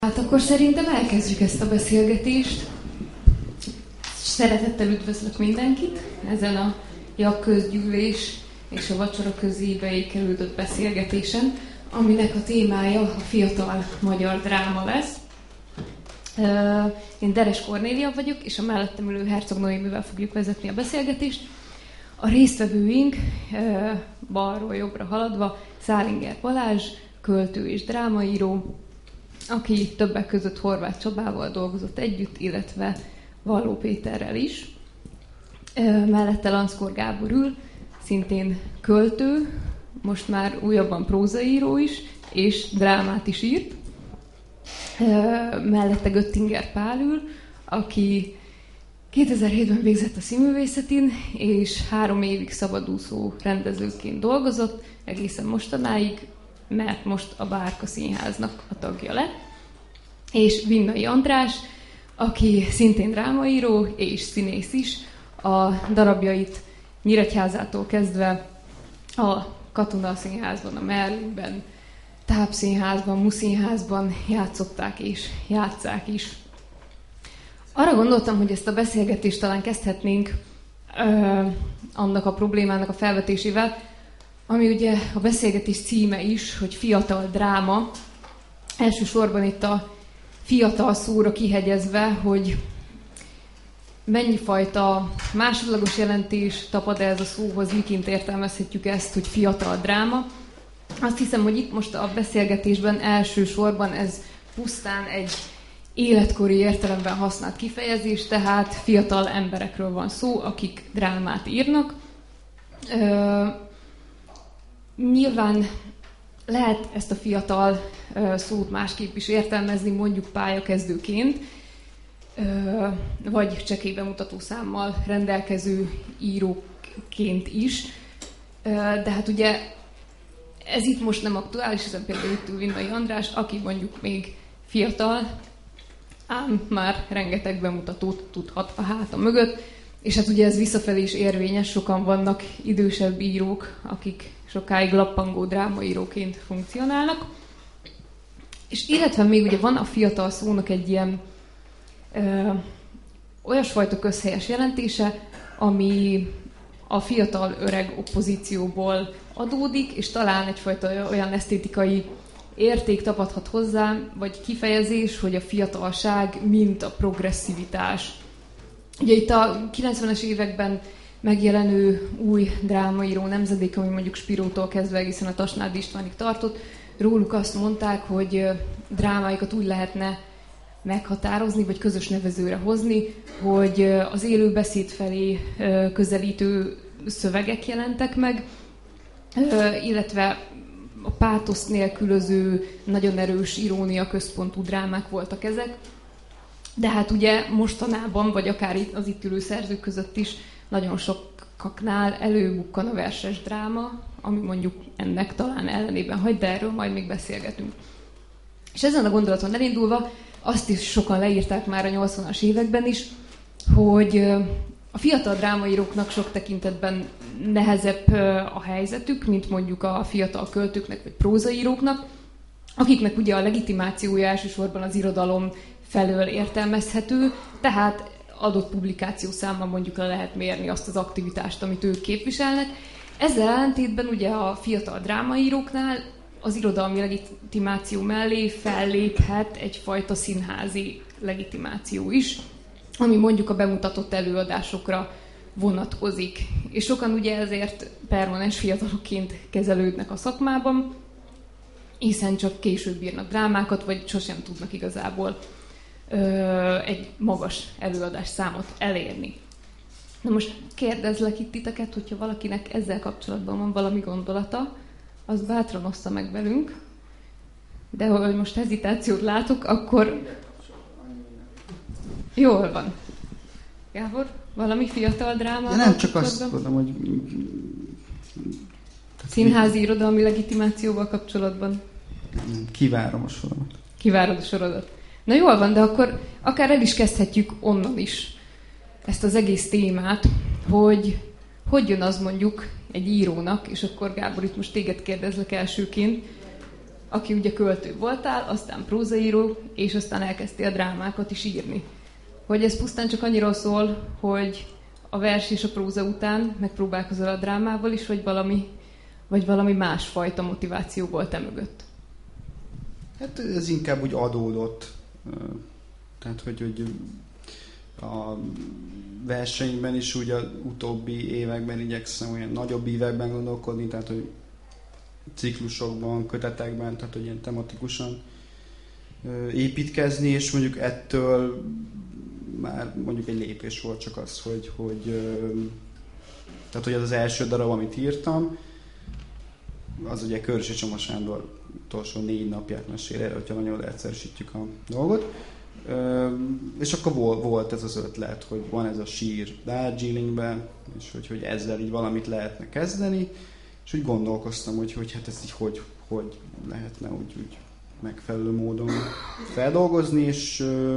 Hát akkor szerintem elkezdjük ezt a beszélgetést. Szeretettel üdvözlök mindenkit ezen a jagközgyűlés és a vacsora közébe ékelődött beszélgetésen, aminek a témája a fiatal magyar dráma lesz. Én Deres Kornélia vagyok, és a mellettem ülő Hercog Noémivel fogjuk vezetni a beszélgetést. A résztvevőink balról jobbra haladva Szálinger Balázs, költő és drámaíró, aki többek között Horváth Csabával dolgozott együtt, illetve Valló Péterrel is. Mellette Lanckor Gábor ül, szintén költő, most már újabban prózaíró is, és drámát is írt. Mellette Göttinger Pál ül, aki 2007-ben végzett a Színművészetén, és 3 évig szabadúszó rendezőként dolgozott, egészen mostanáig, mert most a Bárka Színháznak a tagja lett. És Vinnai András, aki szintén drámaíró és színész is, a darabjait Nyíregyházától kezdve a Katona Színházban, a Merlinben, Tápszínházban, Muszínházban játszották és játsszák is. Arra gondoltam, hogy ezt a beszélgetést talán kezdhetnénk annak a problémának a felvetésével, ami ugye a beszélgetés címe is, hogy fiatal dráma. Elsősorban itt a fiatal szóra kihegyezve, hogy mennyi fajta másodlagos jelentés tapad ez a szóhoz, miként értelmezhetjük ezt, hogy fiatal dráma. Azt hiszem, hogy itt most a beszélgetésben elsősorban ez pusztán egy életkori értelemben használt kifejezés, tehát fiatal emberekről van szó, akik drámát írnak. Nyilván lehet ezt a fiatal szót másképp is értelmezni, mondjuk pályakezdőként, vagy csekély bemutatószámmal rendelkező íróként is. De hát ugye ez itt most nem aktuális, hiszen például itt ül Vinnai András, aki mondjuk még fiatal, ám már rengeteg bemutatót tudhat a háta mögött, és hát ugye ez visszafelé is érvényes, sokan vannak idősebb írók, akik sokáig lappangó drámaíróként funkcionálnak. És illetve még ugye van a fiatal szónak egy ilyen olyasfajta közhelyes jelentése, ami a fiatal-öreg oppozícióból adódik, és talán egyfajta olyan esztétikai érték tapadhat hozzá, vagy kifejezés, hogy a fiatalság, mint a progresszivitás. Ugye itt a 90-es években megjelenő új drámaíró nemzedék, ami mondjuk Spirótól kezdve egészen a Tasnádi Istvánig tartott, róluk azt mondták, hogy drámáikat úgy lehetne meghatározni, vagy közös nevezőre hozni, hogy az élő beszéd felé közelítő szövegek jelentek meg, illetve a pátoszt nélkülöző, nagyon erős irónia központú drámák voltak ezek. De hát ugye mostanában, vagy akár az itt ülő szerzők között is nagyon sokaknál előbukkan a verses dráma, ami mondjuk ennek talán ellenében hagy, de erről majd még beszélgetünk. És ezen a gondolaton elindulva azt is sokan leírták már a 80-as években is, hogy a fiatal drámaíróknak sok tekintetben nehezebb a helyzetük, mint mondjuk a fiatal költőknek vagy prózaíróknak, akiknek ugye a legitimációja elsősorban az irodalom felől értelmezhető, tehát adott publikációszámmal mondjuk le lehet mérni azt az aktivitást, amit ők képviselnek. Ezzel ellentétben ugye a fiatal drámaíróknál az irodalmi legitimáció mellé felléphet egyfajta színházi legitimáció is, ami mondjuk a bemutatott előadásokra vonatkozik. És sokan ugye ezért permanens fiatalokként kezelődnek a szakmában, hiszen csak később írnak drámákat, vagy sosem tudnak igazából egy magas előadás számot elérni. Na most kérdezlek itt titeket, hogyha valakinek ezzel kapcsolatban van valami gondolata, az bátran ossza meg velünk, de hogy most hezitációt látok, akkor jól van. Gábor, valami fiatal dráma? Ja, nem csak azt mondom, hogy színházi irodalmi legitimációval kapcsolatban. Kivárom a soromat. Kivárod a sorodat. Na jól van, de akkor akár el is kezdhetjük onnan is ezt az egész témát, hogy jön az mondjuk egy írónak, és akkor Gábor, itt most téged kérdezlek elsőként, aki ugye költő voltál, aztán prózaíró, és aztán elkezdtél a drámákat is írni. Hogy ez pusztán csak annyira szól, hogy a vers és a próza után megpróbálkozol a drámával is, vagy valami másfajta motiváció volt te mögött? Hát ez inkább úgy adódott. Tehát, hogy a versenyben is úgy az utóbbi években igyekszem olyan nagyobb években gondolkodni, tehát, hogy ciklusokban, kötetekben, tehát, hogy ilyen tematikusan építkezni, és mondjuk ettől már mondjuk egy lépés volt csak az, tehát, hogy az első darab, amit írtam, az ugye Körösi Csoma Sándor utolsó 4 napját mesél el, hogyha nagyon leegyszerűsítjük a dolgot. És akkor volt ez az ötlet, hogy van ez a sír Darjeelingben, és hogy ezzel így valamit lehetne kezdeni, és úgy gondolkoztam, hogy hát ezt így hogy lehetne úgy megfelelő módon feldolgozni, és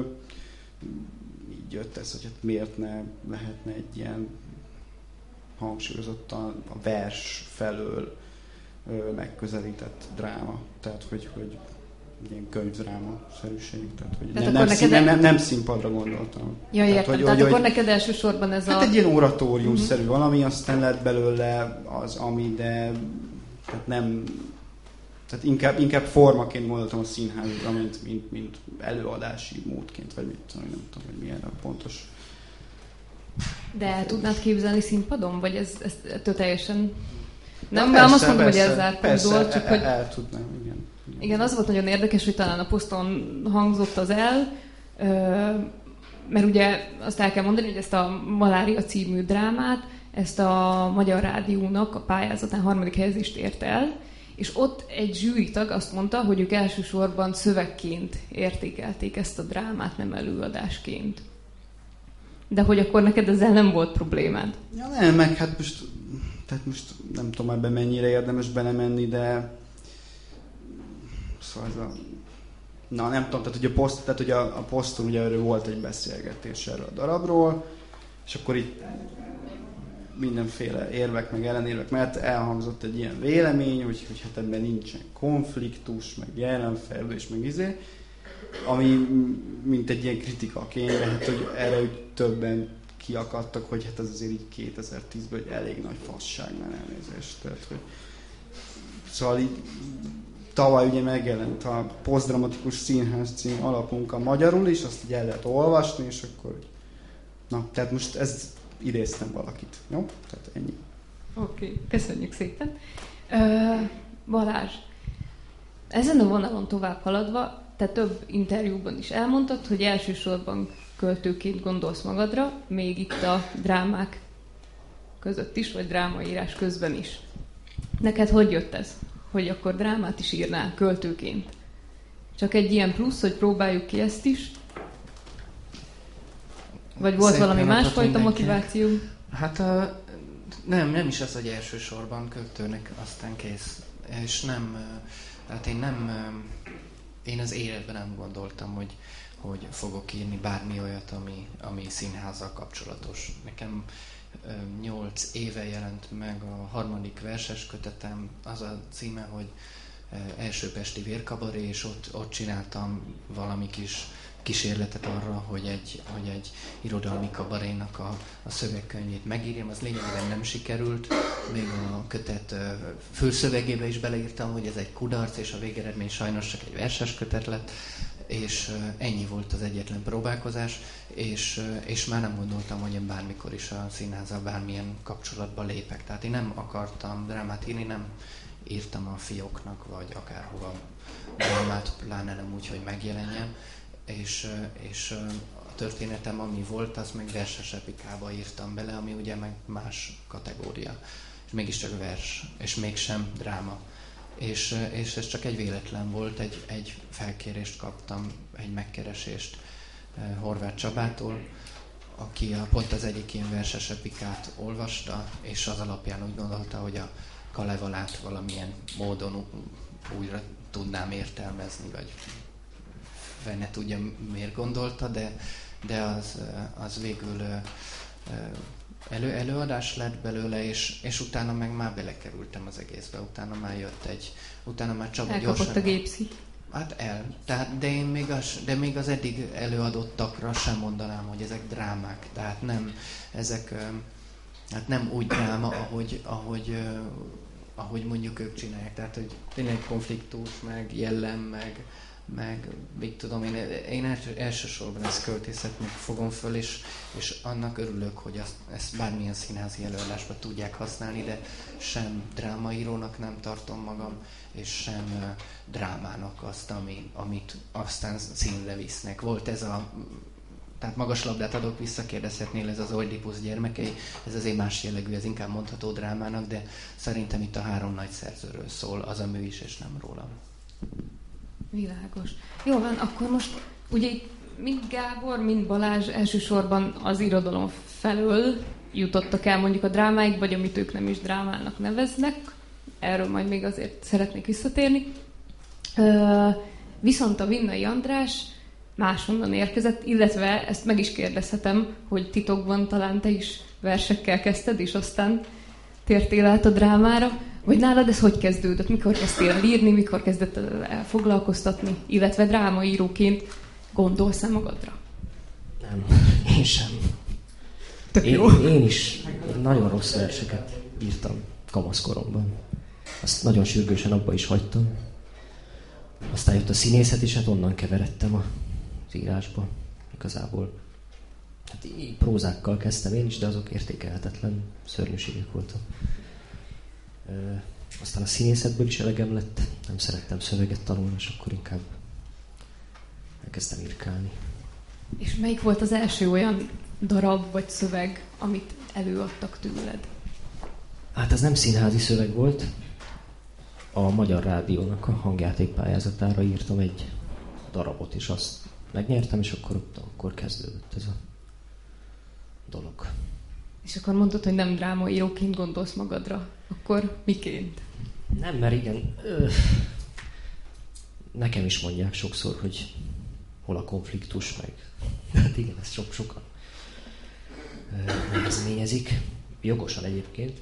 így jött ez, hogy hát miért ne lehetne egy ilyen hangsúlyozottan a vers felől megközelített dráma. Tehát, hogy ilyen könyvdráma-szerűség. Tehát, hogy nem színpadra gondoltam. Ja, értem. Tehát akkor neked elsősorban ez hát egy ilyen oratórium-szerű valami, aztán lett belőle az, ami, de tehát nem... Tehát inkább formaként gondoltam a színházra, mint előadási módként, vagy mit tudom, nem tudom, hogy milyen a pontos... De el tudnád képzelni színpadon? Vagy ez teljesen... Nem, persze, azt mondom, hogy ez zárkózol, csak hogy... el tudnám, igen. Igen, az volt nagyon érdekes, hogy talán a poszton hangzott az el, mert ugye azt el kell mondani, hogy ezt a Malária című drámát, ezt a Magyar Rádiónak a pályázatán 3. helyezést ért el, és ott egy zsűritag azt mondta, hogy ők elsősorban szövegként értékelték ezt a drámát, nem előadásként. De hogy akkor neked ezzel nem volt problémád? Ja, nem, meg hát most nem tudom ebben mennyire érdemes belemenni, de szóval ez nem tudom, tehát hogy a poszton ugye erről volt egy beszélgetés erről a darabról, és akkor itt mindenféle érvek, meg ellenérvek, mert elhangzott egy ilyen vélemény, hogy hát ebben nincsen konfliktus, meg jelenfelvés, meg ami mint egy ilyen kritikaként, hát hogy erre úgy többen kiakadtak, hogy hát ez azért így 2010-ben egy elég nagy fasság, már elnézést. Tehát, hogy... Szóval így tavaly ugye megjelent a Posztdramatikus Színház cím alapmunka magyarul is, azt így el lehet olvasni, és akkor... Na, tehát most ez idéztem valakit, jó? Tehát ennyi. Oké, köszönjük szépen. Balázs, ezen a vonalon tovább haladva, te több interjúban is elmondtad, hogy elsősorban költőként gondolsz magadra, még itt a drámák között is, vagy drámaírás közben is. Neked hogy jött ez, hogy akkor drámát is írnál költőként? Csak egy ilyen plusz, hogy próbáljuk ki ezt is? Vagy volt valami másfajta motiváció? Hát nem is az, hogy elsősorban költőnek aztán kész. És nem, hát én az életben nem gondoltam, hogy fogok írni bármi olyat, ami színházzal kapcsolatos. Nekem 8 éve jelent meg a 3. verses kötetem, az a címe, hogy Első Pesti Vérkabaré, és ott csináltam valami kis kísérletet arra, hogy egy irodalmi kabarénak a szövegkönyvét megírjam. Az lényegében nem sikerült. Még a kötet főszövegébe is beleírtam, hogy ez egy kudarc, és a végeredmény sajnos csak egy verses kötet lett, és ennyi volt az egyetlen próbálkozás, és már nem gondoltam, hogy én bármikor is a színházzal bármilyen kapcsolatba lépek. Tehát én nem akartam drámát írni, nem írtam a fióknak, vagy akárhova drámát, pláne nem úgy, hogy megjelenjen. És a történetem, ami volt, az meg verses epikába írtam bele, ami ugye meg más kategória. És mégiscsak vers, és mégsem dráma. És ez csak egy véletlen volt, egy felkérést kaptam, egy megkeresést Horváth Csabától, aki pont az egyik ilyen verses epikát olvasta, és az alapján úgy gondolta, hogy a Kalevalát valamilyen módon újra tudnám értelmezni, vagy ne tudja, miért gondolta, de az végül előadás lett belőle, és utána meg már belekerültem az egészbe. Utána már jött utána már Csaba elkapott gyorsan... a gépszi. Hát tehát, de még az eddig előadottakra sem mondanám, hogy ezek drámák. Tehát nem, ezek hát nem úgy dráma, ahogy mondjuk ők csinálják. Tehát, hogy tényleg konfliktus, meg jellem, meg mit tudom én elsősorban ezt költészetnek fogom föl, és annak örülök, hogy ezt bármilyen színházi előadásban tudják használni, de sem drámaírónak nem tartom magam, és sem drámának azt, amit aztán színre visznek. Volt ez tehát magas labdát adok vissza, kérdezhetnél, ez az Oidipusz gyermekei, ez azért más jellegű, ez inkább mondható drámának, de szerintem itt a 3 nagy szerzőről szól, az a mű is, és nem rólam. Világos. Jó van, akkor most ugye mind Gábor, mind Balázs elsősorban az irodalom felől jutottak el mondjuk a drámáig, vagy amit ők nem is drámának neveznek. Erről majd még azért szeretnék visszatérni. Viszont a Vinnai András máshonnan érkezett, illetve ezt meg is kérdezhetem, hogy titokban talán te is versekkel kezdted, és aztán tértél át a drámára. Vagy nálad ez hogy kezdődött? Mikor kezdtél el írni, mikor kezdett el foglalkoztatni, illetve drámaíróként gondolsz-e magadra? Nem, én sem. Tök jó. Én is nagyon rossz verseket írtam kamaszkoromban. Azt nagyon sürgősen abba is hagytam. Aztán jött a színészet, és hát onnan keveredtem az írásba. Igazából hát így prózákkal kezdtem én is, de azok értékelhetetlen szörnyűségek voltak. Aztán a színészetből is elegem lett, nem szerettem szöveget tanulni, és akkor inkább elkezdtem írkálni. És melyik volt az első olyan darab vagy szöveg, amit előadtak tőled? Hát ez nem színházi szöveg volt. A Magyar Rádiónak a hangjátékpályázatára írtam egy darabot, és azt megnyertem, és akkor kezdődött ez a dolog. És akkor mondtad, hogy nem drámaíróként gondolsz magadra. Akkor miként? Nem, mert igen, nekem is mondják sokszor, hogy hol a konfliktus, meg hát igen, ezt sokan nehezményezik. Jogosan egyébként.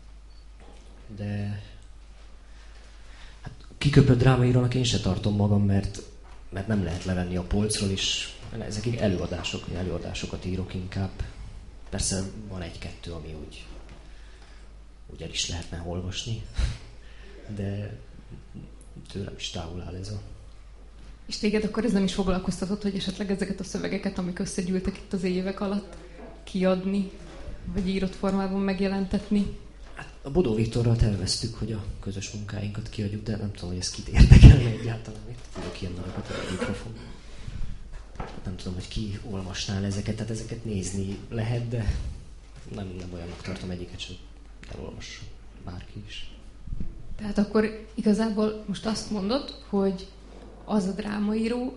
De hát kiköpött drámaírónak én se tartom magam, mert nem lehet levenni a polcról, és ezek előadásokat írok inkább. Persze van 1-2, ami úgy el is lehetne olvasni, de tőlem is távol áll ez a... És téged akkor ez nem is foglalkoztatott, hogy esetleg ezeket a szövegeket, amik összegyűltek itt az évek alatt, kiadni, vagy írott formában megjelentetni? Hát a Bodó Viktorral terveztük, hogy a közös munkáinkat kiadjuk, de nem tudom, hogy ez kit érdekelne egyáltalán. Itt tudok ilyen darakat a mikrofon. Nem tudom, hogy ki olvasnál ezeket, tehát ezeket nézni lehet, de nem olyannak tartom egyiket sem, elolvassa bárki is. Tehát akkor igazából most azt mondod, hogy az a drámaíró,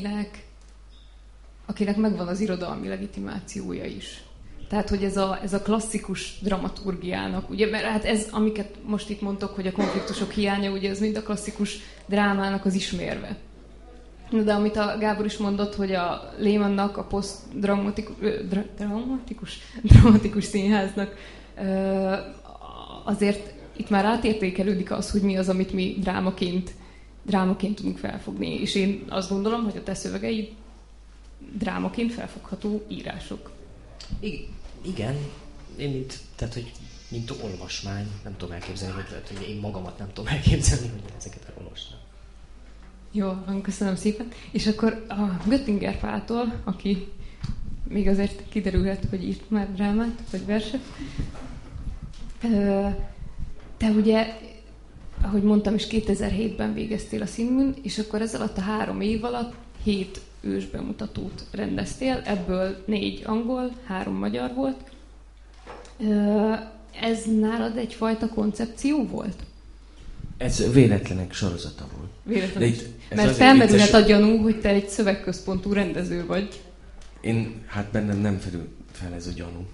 akinek megvan az irodalmi legitimációja is. Tehát, hogy ez a klasszikus dramaturgiának, ugye, mert hát ez, amiket most itt mondtok, hogy a konfliktusok hiánya, ugye ez mind a klasszikus drámának az ismérve. De amit a Gábor is mondott, hogy a Lehmannnak, a posztdramatikus színháznak azért itt már átértékelődik az, hogy mi az, amit mi drámaként tudunk felfogni. És én azt gondolom, hogy a te szövegeid drámaként felfogható írások. Igen, én mint olvasmány, nem tudom elképzelni, hogy én magamat nem tudom elképzelni, hogy ezeket elolvasnám. Jó, köszönöm szépen. És akkor a Göttinger Páltól, aki még azért kiderülhet, hogy írt már drámát, vagy verset. Te ugye, ahogy mondtam is, 2007-ben végeztél a Színműn, és akkor ez alatt a 3 év alatt 7 ősbemutatót rendeztél, ebből 4 angol, 3 magyar volt. Ez nálad egyfajta koncepció volt? Ez véletlenek sorozata volt. Véletlenek. Mert felmerülhet a gyanú, hogy te egy szövegközpontú rendező vagy. Hát bennem nem felül fel ez a gyanú.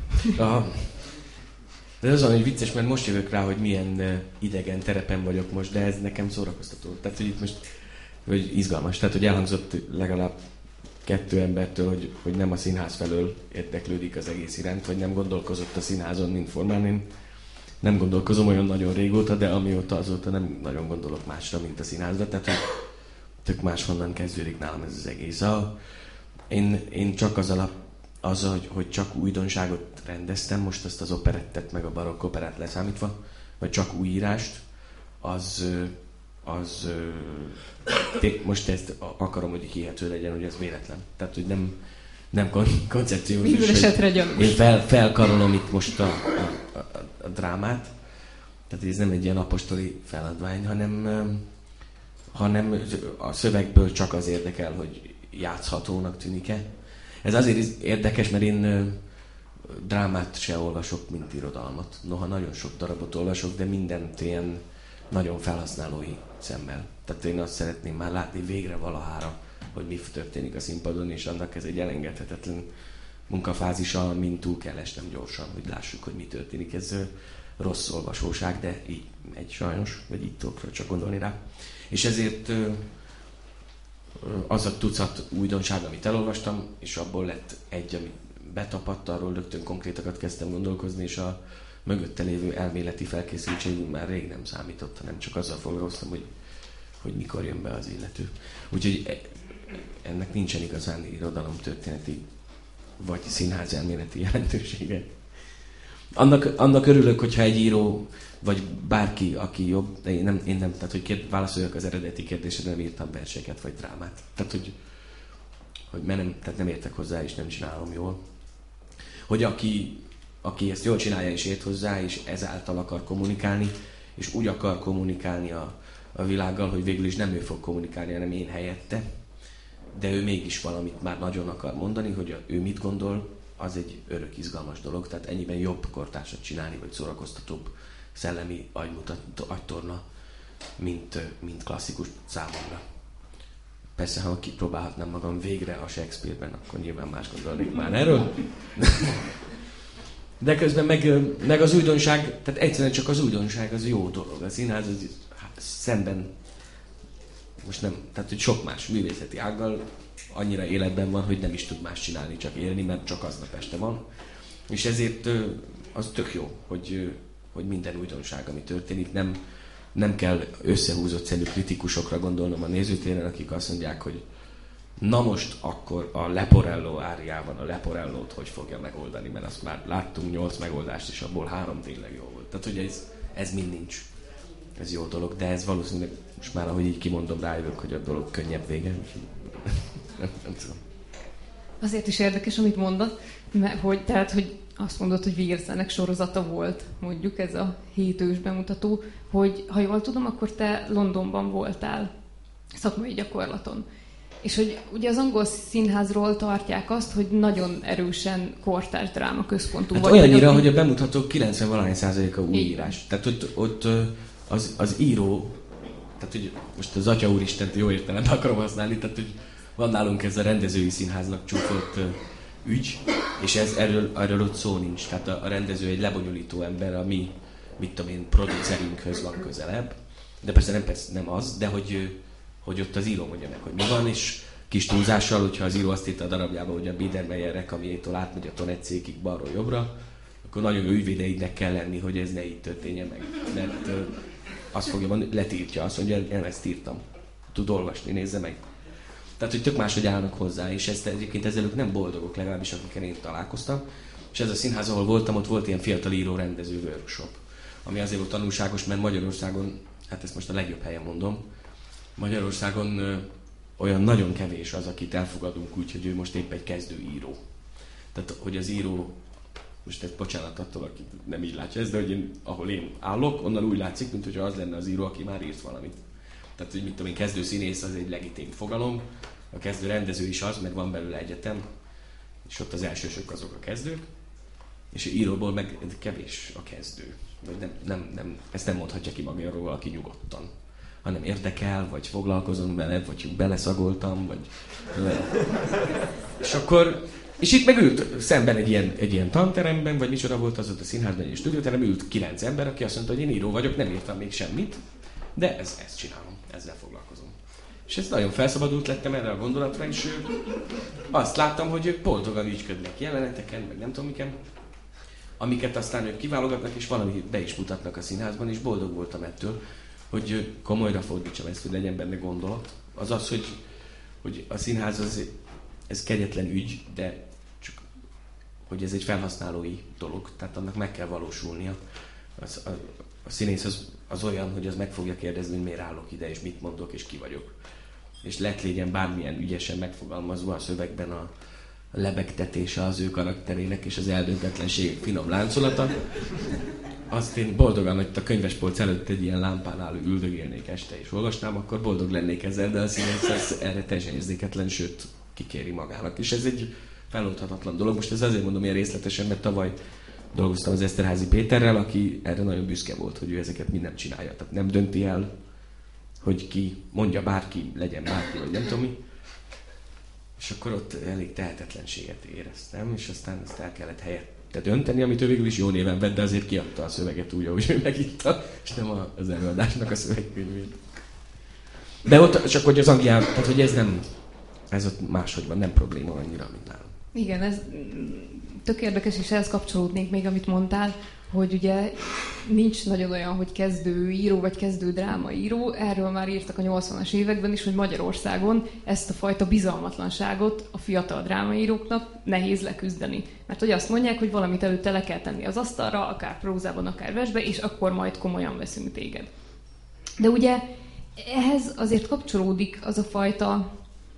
De az hogy vicces, mert most jövök rá, hogy milyen idegen terepen vagyok most, de ez nekem szórakoztató. Tehát, hogy itt most hogy izgalmas. Tehát, hogy elhangzott legalább kettő embertől, hogy nem a színház felől érdeklődik az egész iránt, vagy nem gondolkozott a színházon, mint formán. Én nem gondolkozom olyan nagyon régóta, de azóta nem nagyon gondolok másra, mint a színházra, tehát tök máshonnan kezdődik nálam ez az egész. Én csak azzal, hogy csak újdonságot rendeztem, most azt az operettet, meg a barokk operát leszámítva, vagy csak új írást, most ezt akarom, hogy hihető legyen, hogy ez véletlen. Tehát, hogy nem koncepciós. Minden esetre gyanús. Én felkarolom itt most a drámát. Tehát ez nem egy ilyen apostoli feladvány, hanem a szövegből csak az érdekel, hogy játszhatónak tűnik-e. Ez azért érdekes, mert én drámát se olvasok, mint irodalmat. Noha nagyon sok darabot olvasok, de mindent ilyen nagyon felhasználói szemmel. Tehát én azt szeretném már látni végre valahára, hogy mi történik a színpadon, és annak ez egy elengedhetetlen munkafázisa, amin túl kell esnem gyorsan, hogy lássuk, hogy mi történik. Ez rossz olvasóság, de így megy sajnos, vagy így tudok csak gondolni rá. És ezért az a tucat újdonság, amit elolvastam, és abból lett egy, ami betapadt, arról rögtön konkrétakat kezdtem gondolkozni, és a mögötte lévő elméleti felkészültségünk már rég nem számított, hanem csak azzal foglalkoztam, hogy mikor jön be az illető. Úgyhogy ennek nincsen igazán irodalomtörténeti vagy színház elméleti jelentősége. Annak örülök, hogyha egy író, vagy bárki, aki jobb, de én nem, tehát hogy válaszoljak az eredeti kérdésre, nem írtam verseket vagy drámát. Tehát, hogy nem értek hozzá, és nem csinálom jól. Hogy aki ezt jól csinálja, és ért hozzá, és ezáltal akar kommunikálni, és úgy akar kommunikálni a világgal, hogy végül is nem ő fog kommunikálni, hanem én helyette, de ő mégis valamit már nagyon akar mondani, hogy ő mit gondol, az egy örök izgalmas dolog, tehát ennyiben jobb kortársat csinálni, vagy szórakoztatóbb szellemi agytorna, mint klasszikus számomra. Persze, ha kipróbálhatnám magam végre a Shakespeare-ben, akkor nyilván más gondolnék már erről. De közben meg az újdonság, tehát egyszerűen csak az újdonság az jó dolog. A színház az szemben, most nem, tehát hogy sok más művészeti ággal annyira életben van, hogy nem is tud más csinálni, csak élni, mert csak aznap este van. És ezért az tök jó, hogy minden újdonság, ami történik, nem kell összehúzott szemű kritikusokra gondolnom a nézőtéren, akik azt mondják, hogy na most akkor a Leporello áriában a Leporellót hogy fogja megoldani, mert azt már láttunk 8 megoldást, és abból 3 tényleg jó volt. Tehát, hogy ez mind nincs. Ez jó dolog, de ez valószínűleg most már, ahogy így kimondom, rájövök, hogy a dolog könnyebb vége. Nem tudom. Azért is érdekes, amit mondasz, hogy azt mondod, hogy Vírzenek sorozata volt, mondjuk ez a 7 ős bemutató, hogy ha jól tudom, akkor te Londonban voltál szakmai gyakorlaton. És hogy ugye az angol színházról tartják azt, hogy nagyon erősen kortárs dráma központú. Hát olyannyira, hogy a bemutató 90% új írás. Tehát ott az író, tehát hogy most az Atya Úristent jó értelemben akarom használni, tehát hogy van nálunk ez a rendezői színháznak csúfolt ügy, és erről ott szó nincs. Tehát a rendező egy lebonyolító ember, ami, mit tudom én, producerünkhöz van közelebb. De persze nem az, de hogy ott az író mondja meg, hogy mi van, és kis túlzással, hogyha az író azt írta a darabjába, hogy a Biedermeier Rekamiétól átmegy a Tonetszékig balról jobbra, akkor nagyon ügyvédeidnek kell lenni, hogy ez ne így történjen meg. Mert azt fogja mondani, letiltja, azt mondja, én ezt írtam. Tud olvasni, nézze meg. Tehát, hogy tök máshogy állnak hozzá, és ezt egyébként ezzelők nem boldogok, legalábbis akikkel én találkoztam. És ez a színház, ahol voltam, ott volt ilyen fiatal író rendező workshop, ami azért volt tanulságos, mert Magyarországon, hát ezt most a legjobb helyen mondom, Magyarországon olyan nagyon kevés az, akit elfogadunk úgy, hogy ő most épp egy kezdő író. Tehát, hogy az író, most ez bocsánat attól, aki nem így látja ezt, de hogy ahol én állok, onnan úgy látszik, mint hogyha az lenne az író, aki már írt valamit. Tehát, hogy mit tudom én, kezdő színész az egy legitim fogalom, a kezdő rendező is az, mert van belőle egyetem, és ott az elsősök azok a kezdők, és íróból meg kevés a kezdő. Ezt nem mondhatja ki magáról valaki nyugodtan, hanem érdekel, vagy foglalkozom vele, vagy beleszagoltam, vagy... És itt meg ült szemben egy ilyen tanteremben, vagy micsoda volt az ott a színházban, egy stúdióterem, ült 9 ember, aki azt mondta, hogy én író vagyok, nem írtam még semmit, de ezt csinálom, ezzel foglalkozom. És ez nagyon felszabadult lettem erre a gondolatra, és azt láttam, hogy ők boldogan ügyködnek jeleneteken, meg nem tudom miken, amiket aztán ők kiválogatnak, és valamit be is mutatnak a színházban, és boldog voltam ettől, hogy komolyra fordítsam ezt, hogy legyen benne gondolat. Az, hogy a színház ez kegyetlen ügy, de csak hogy ez egy felhasználói dolog, tehát annak meg kell valósulnia. A színész az olyan, hogy az meg fogja kérdezni, hogy miért állok ide, és mit mondok, és ki vagyok. És légyen bármilyen ügyesen megfogalmazva a szövegben a lebegtetése az ő karakterének, és az eldöntetlenség finom láncolata. Azt én boldogan, hogy a könyvespolc előtt egy ilyen lámpánál üldögélnék este és olvasnám, akkor boldog lennék ezzel, de a színész erre teljesen érzéketlen, sőt, kikéri magának. És ez egy feloldhatatlan dolog. Most ez azért mondom ilyen részletesen, mert tavaly dolgoztam az Eszterházy Péterrel, aki erre nagyon büszke volt, hogy ő ezeket mind nem csinálja. Tehát nem dönti el, hogy ki mondja bárki, legyen bárki, vagy nem tudom mi. És akkor ott elég tehetetlenséget éreztem, és aztán ezt el kellett helyette dönteni, amit ő végül is jó néven vett, de azért kiadta a szöveget úgy, ahogy ő megitta, és nem az előadásnak a szövegkönyvét. De ott csak, hogy az Angliában, tehát hogy ez ott máshogy van, nem probléma annyira, mint nálam. Igen, ez tök érdekes, és ehhez kapcsolódnék még, amit mondtál, hogy ugye nincs nagyon olyan, hogy kezdőíró vagy kezdő drámaíró. Erről már írtak a 80-as években is, hogy Magyarországon ezt a fajta bizalmatlanságot a fiatal drámaíróknak nehéz leküzdeni. Mert hogy azt mondják, hogy valamit előtte le kell tenni az asztalra, akár prózában, akár versbe, és akkor majd komolyan veszünk téged. De ugye ehhez azért kapcsolódik az a fajta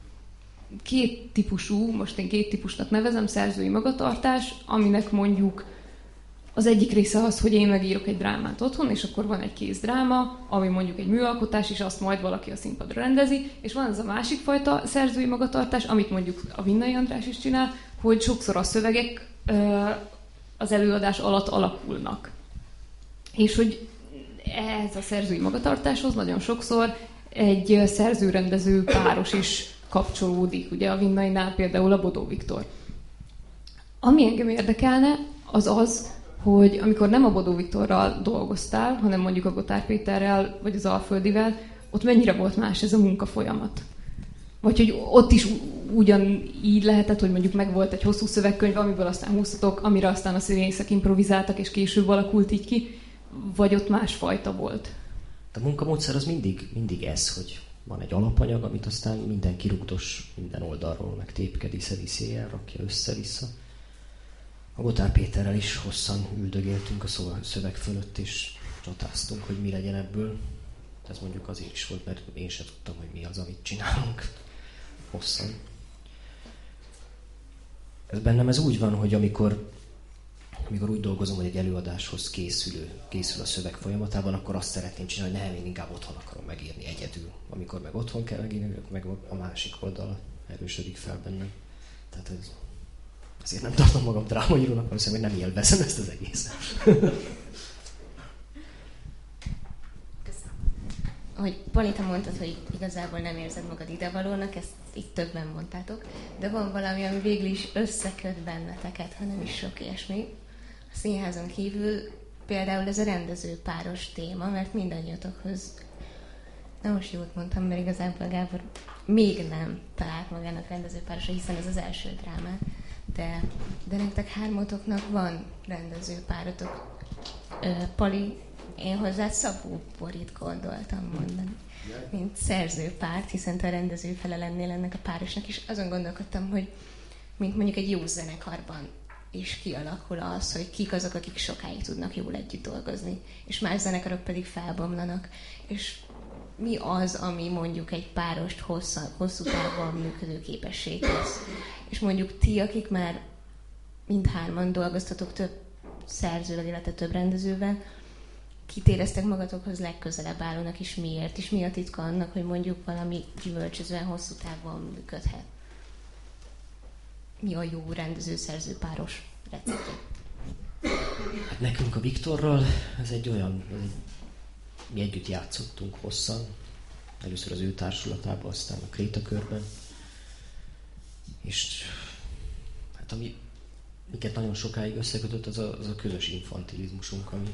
két típusú, most én két típusnak nevezem, szerzői magatartás, aminek mondjuk az egyik része az, hogy én megírok egy drámát otthon, és akkor van egy kész dráma, ami mondjuk egy műalkotás, és azt majd valaki a színpadra rendezi, és van ez a másik fajta szerzői magatartás, amit mondjuk a Vinnai András is csinál, hogy sokszor a szövegek az előadás alatt alakulnak. És hogy ez a szerzői magatartáshoz nagyon sokszor egy szerző-rendező páros is kapcsolódik. Ugye a Vinnainál például a Bodó Viktor. Ami engem érdekelne, az, hogy amikor nem a Bodó Viktorral dolgoztál, hanem mondjuk a Gotár Péterrel, vagy az Alföldivel, ott mennyire volt más ez a munkafolyamat? Vagy hogy ott is ugyanígy lehetett, hogy mondjuk megvolt egy hosszú szövegkönyv, amiből aztán húztatok, amire aztán a színészek improvizáltak, és később alakult így ki, vagy ott másfajta volt? A munkamódszer az mindig ez, hogy van egy alapanyag, amit aztán minden kirúgdos, minden oldalról megtépkedi, viszi, rakja össze-vissza. A Gotár Péterrel is hosszan üldögéltünk a szöveg fölött, és csatáztunk, hogy mi legyen ebből. Ez mondjuk azért is volt, mert én sem tudtam, hogy mi az, amit csinálunk. Hosszan. Bennem ez úgy van, hogy amikor úgy dolgozom, hogy egy előadáshoz készül a szöveg folyamatában, akkor azt szeretném csinálni, hogy én inkább otthon akarom megírni egyedül. Amikor meg otthon kell megírni, meg a másik oldal erősödik fel bennem. Tehát ezért nem tartom magam drámaírónak, hanem hogy nem élvezem ezt az egészet. Ahogy Palita mondtad, hogy igazából nem érzed magad idevalónak, ezt itt többen mondtátok, de van valami, ami végül is összeköt benneteket, ha nem is sok ilyesmi. A színházon kívül például ez a rendezőpáros téma, mert mindannyiatokhoz, na most jót mondtam, mert igazából Gábor még nem talált magának rendezőpárosra, hiszen ez az első drámát, de nektek hármatoknak van rendezőpárotok. Pali, én hozzá Szabó Borit gondoltam mondani, mint szerzőpárt, hiszen te a rendező fele lennél ennek a párosnak, és azon gondolkodtam, hogy mint mondjuk egy jó zenekarban is kialakul az, hogy kik azok, akik sokáig tudnak jól együtt dolgozni, és más zenekarok pedig felbomlanak, és mi az, ami mondjuk egy párost hosszú távon működő képessé tesz. És mondjuk ti, akik már mindhárman dolgoztatok több szerzővel, illetve több rendezővel, kit éreztek magatokhoz legközelebb állónak, és miért? És mi a titka annak, hogy mondjuk valami gyümölcsözően hosszú távon működhet? Mi a jó rendező-szerző páros receptje? Hát nekünk a Viktorral ez egy olyan, mi együtt játszottunk hosszan, először az ő társulatában, aztán a Krétakörben, és hát ami minket nagyon sokáig összekötött, az a közös infantilizmusunk, ami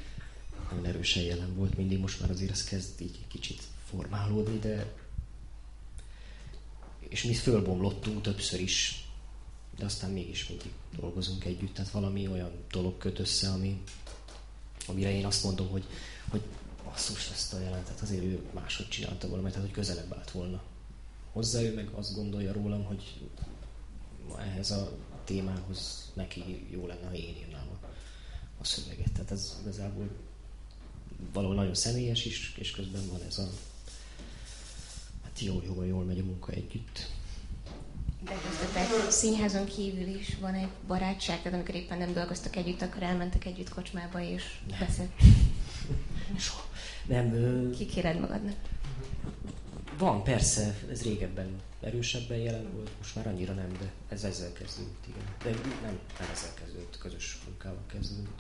nagyon erősen jelen volt mindig, most már azért ez kezd így kicsit formálódni, de és mi fölbomlottunk többször is, de aztán mégis mindig dolgozunk együtt, tehát valami olyan dolog köt össze, amire én azt mondom, hogy basszus, ezt a jelentet azért ő máshogy csinálta volna, mert hát, hogy közelebb állt volna hozzá, ő meg azt gondolja rólam, hogy ehhez a témához neki jó lenne, ha én írnám a szöveget. Tehát ez igazából valahol nagyon személyes is, és közben van ez a hát jól megy a munka együtt. De köztetek színházon kívül is van egy barátság, tehát amikor éppen nem dolgoztak együtt, akkor elmentek együtt kocsmába és beszélt. Nem. Kikéred magadnak? Van, persze, ez régebben erősebben jelen volt, most már annyira nem, de ez ezzel kezdődött, igen. De nem ezzel kezdődött, közös munkával kezdődött.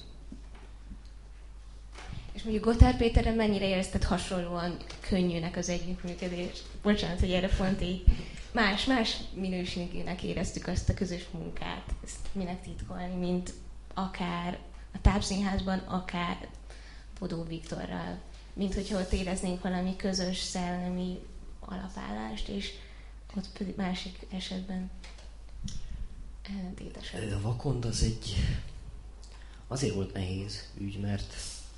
És mondjuk Gotthárd Péterrel mennyire érezted hasonlóan könnyűnek az együttműködés? Bocsánat, hogy erre pont így más minőségének éreztük azt a közös munkát. Ezt minek titkolni, mint akár a Tápszínházban, akár Bodó Viktorral. Mint hogyha ott éreznénk valami közös szellemi alapállást, és ott pedig másik esetben ellentétesen. A Vakond az azért volt nehéz ügy, mert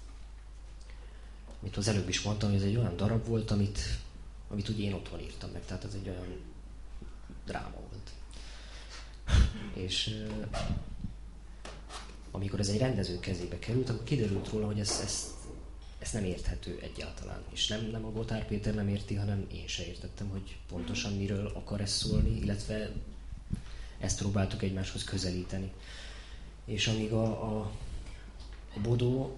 amit az előbb is mondtam, hogy ez egy olyan darab volt, amit ugye én otthon írtam meg, tehát ez egy olyan dráma volt. És amikor ez egy rendező kezébe került, akkor kiderült róla, hogy ez nem érthető egyáltalán. És nem a Gotthárd Péter nem érti, hanem én se értettem, hogy pontosan miről akar ez szólni, illetve ezt próbáltuk egymáshoz közelíteni. És amíg a Bodó,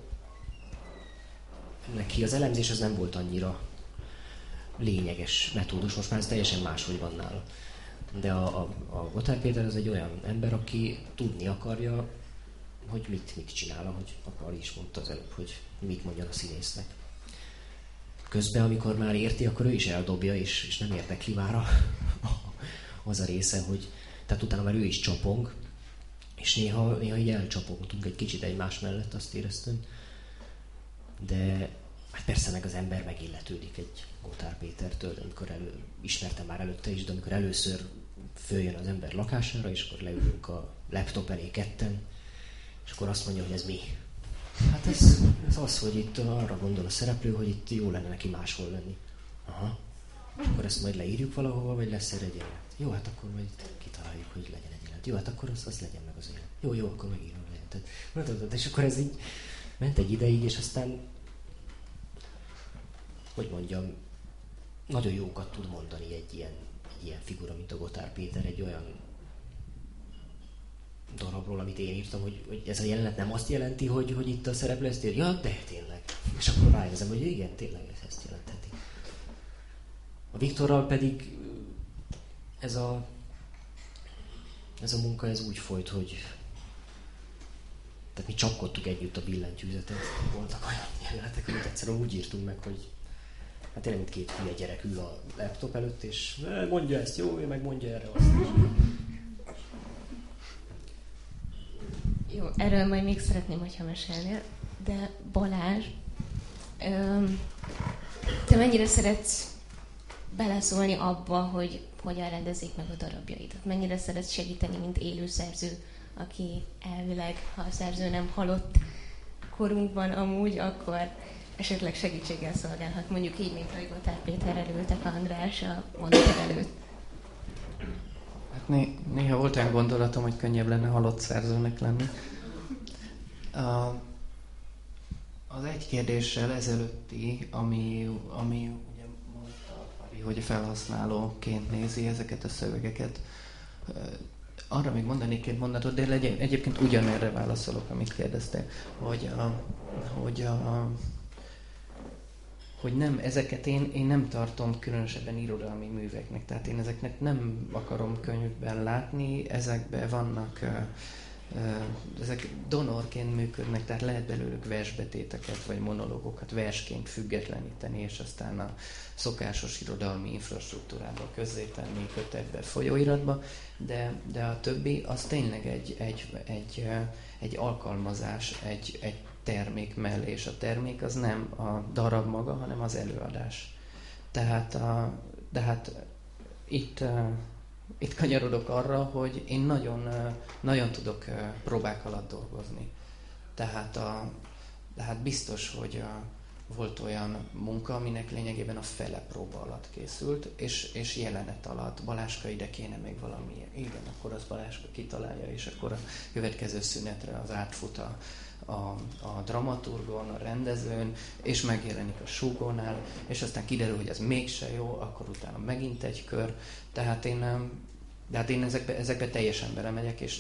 neki az elemzés az nem volt annyira lényeges metódus, most már ez teljesen máshogy van nála. De a Gotthárd Péter az egy olyan ember, aki tudni akarja, hogy mit csinál, ahogy Ari is mondta az előbb, hogy mit mondjon a színésznek. Közben, amikor már érti, akkor ő is eldobja, és nem érdekli már az a része, hogy tehát utána már ő is csapong, és néha így elcsapongtunk egy kicsit egymás mellett, azt éreztem. De hát persze meg az ember megilletődik egy Gotthárd Pétertől, amikor ismertem már előtte is, de amikor először följön az ember lakására, és akkor leülünk a laptop elé ketten, és akkor azt mondja, hogy ez mi? Hát ez az, hogy itt arra gondol a szereplő, hogy itt jó lenne neki máshol lenni. Aha. És akkor ezt majd leírjuk valahova, vagy lesz egy jelenet. Jó, hát akkor majd kitaláljuk, hogy legyen egy jelenet. Jó, hát akkor az legyen meg az jelenet. Jó, akkor megírom a jelenetet. És akkor ez így ment egy ideig, és aztán hogy mondjam, nagyon jókat tud mondani egy ilyen figura, mint a Gotthárd Péter, egy olyan darabról, amit én írtam, hogy ez a jelenet nem azt jelenti, hogy itt a szereplő ezt írja, ja, de tényleg. És akkor rájövözem, hogy igen, tényleg ezt jelentheti. A Viktorral pedig ez a munka ez úgy folyt, hogy tehát mi csapkodtuk együtt a billentyűzetet. Voltak olyan jelenetek, amit egyszerűen úgy írtunk meg, hogy hát tényleg, mint két hülye gyerek ül a laptop előtt, és mondja ezt, jó, ő meg mondja erre azt. Jó, erről majd még szeretném, hogyha mesélnél, de Balázs, te mennyire szeretsz beleszólni abba, hogy hogyan rendezik meg a darabjaidat? Mennyire szeretsz segíteni, mint élő szerző, aki elvileg, ha a szerző nem halott korunkban amúgy, akkor esetleg segítséggel szolgálhat, mondjuk így, mint ahogy Gotthárd Péterrel ültek András a mondatod előtt. Hát néha volt olyan gondolatom, hogy könnyebb lenne halott szerzőnek lenni. Az egy kérdéssel ezelőtti, ami ugye mondta Ari, hogy felhasználóként nézi ezeket a szövegeket, arra még mondanék két mondatot, de egyébként ugyanerre válaszolok, amit kérdeztél, hogy nem, ezeket én nem tartom különösebben irodalmi műveknek, tehát én ezeknek nem akarom könyvben látni, ezekben vannak, ezek donorként működnek, tehát lehet belőlük versbetéteket vagy monológokat versként függetleníteni, és aztán a szokásos irodalmi infrastruktúrába közzétenni, kötetbe, folyóiratba, de a többi az tényleg egy alkalmazás, egy termék mellé, és a termék az nem a darab maga, hanem az előadás. Tehát itt kanyarodok arra, hogy én nagyon tudok próbák alatt dolgozni. Tehát biztos, hogy volt olyan munka, aminek lényegében a fele próba alatt készült, és jelenet alatt. Baláska, ide kéne még valami. Igen, akkor az Baláska kitalálja, és akkor a következő szünetre az átfut a dramaturgon, a rendezőn, és megjelenik a súgónál, és aztán kiderül, hogy ez mégse jó, akkor utána megint egy kör. Tehát én ezekbe teljesen belemegyek, és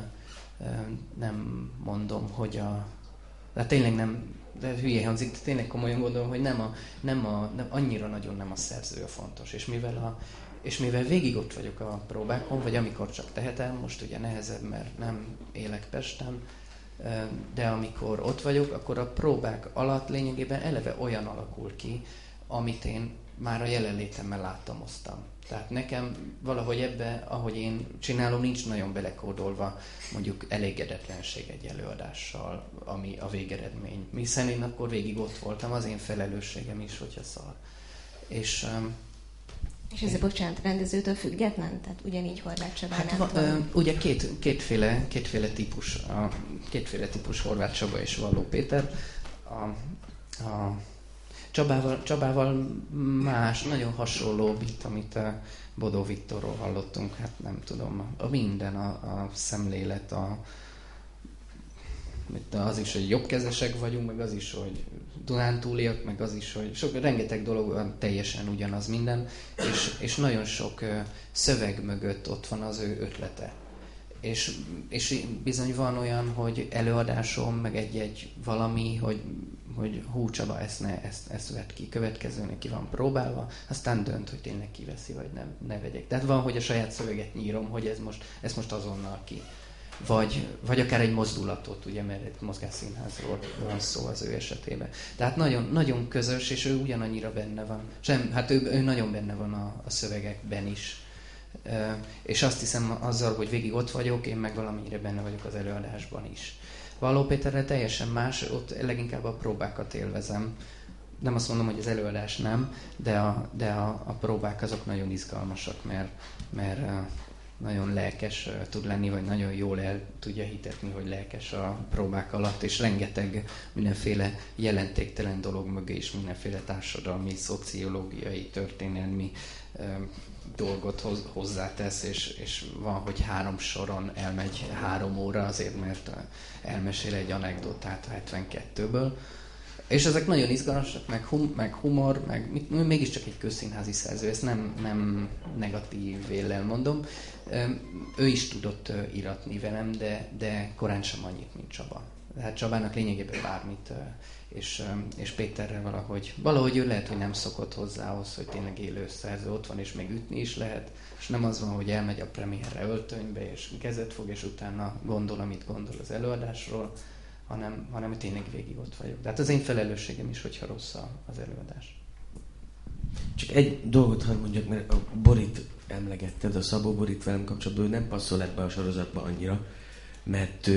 nem mondom, hogy de tényleg nem, de hülye hangzik, de tényleg komolyan gondolom, hogy nem annyira nagyon nem a szerző a fontos. És mivel végig ott vagyok a próbákon, vagy amikor csak tehetem, most ugye nehezebb, mert nem élek Pesten, de amikor ott vagyok, akkor a próbák alatt lényegében eleve olyan alakul ki, amit én már a jelenlétemmel láttamoztam. Tehát nekem valahogy ebbe, ahogy én csinálom, nincs nagyon belekódolva mondjuk elégedetlenség egy előadással, ami a végeredmény. Hiszen én akkor végig ott voltam, az én felelősségem is, hogyha szar. És ez, bocsánat, rendezőtől független? Tehát ugyanígy Horváth Csabánál van? Ugye kétféle típus Horváth Csaba és Valló Péter. Csabával más, nagyon hasonló, mint amit Bodó Viktorról hallottunk, hát nem tudom, a szemlélet, az is, hogy jobbkezesek vagyunk, meg az is, hogy dunántúliak, meg az is, hogy rengeteg dolog teljesen ugyanaz minden, és nagyon sok szöveg mögött ott van az ő ötlete. És bizony van olyan, hogy előadásom, meg egy valami, hogy hú Csaba, ezt vett ki, következőnek ki van próbálva, aztán dönt, hogy tényleg kiveszi, vagy ne vegyek. Tehát van, hogy a saját szöveget nyírom, hogy ez most azonnal ki. Vagy akár egy mozdulatot, ugye, mert egy mozgásszínházról van szó az ő esetében. Tehát nagyon, nagyon közös, és ő ugyanannyira benne van. Ő nagyon benne van a szövegekben is. És azt hiszem azzal, hogy végig ott vagyok, én meg valamennyire benne vagyok az előadásban is. Valló Péterrel teljesen más, ott leginkább a próbákat élvezem. Nem azt mondom, hogy az előadás nem, de a próbák azok nagyon izgalmasak, mert nagyon lelkes tud lenni, vagy nagyon jól el tudja hitetni, hogy lelkes a próbák alatt, és rengeteg mindenféle jelentéktelen dolog mögé is mindenféle társadalmi, szociológiai, történelmi dolgot hozzátesz, és van, hogy 3 soron elmegy 3 óra azért, mert elmesél egy anekdotát 72-ből. És ezek nagyon izgalmasak, meg humor, meg mégiscsak egy közszínházi szerző, ezt nem negatív véllel mondom. Ő is tudott íratni velem, de korán sem annyit, mint Csaba. Tehát Csabának lényegében bármit, és Péterrel valahogy ő lehet, hogy nem szokott hozzá ahhoz, hogy tényleg élő szerző ott van, és még ütni is lehet, és nem az van, hogy elmegy a premierre öltönybe, és kezet fog, és utána gondol, amit gondol az előadásról, hanem tényleg végig ott vagyok. De hát az én felelősségem is, hogyha rossz az előadás. Csak egy dolgot hadd mondjak, mert a Borit emlegetted, a Szabó Borit velem kapcsolatban, ő nem passzol ebbe a sorozatba annyira, mert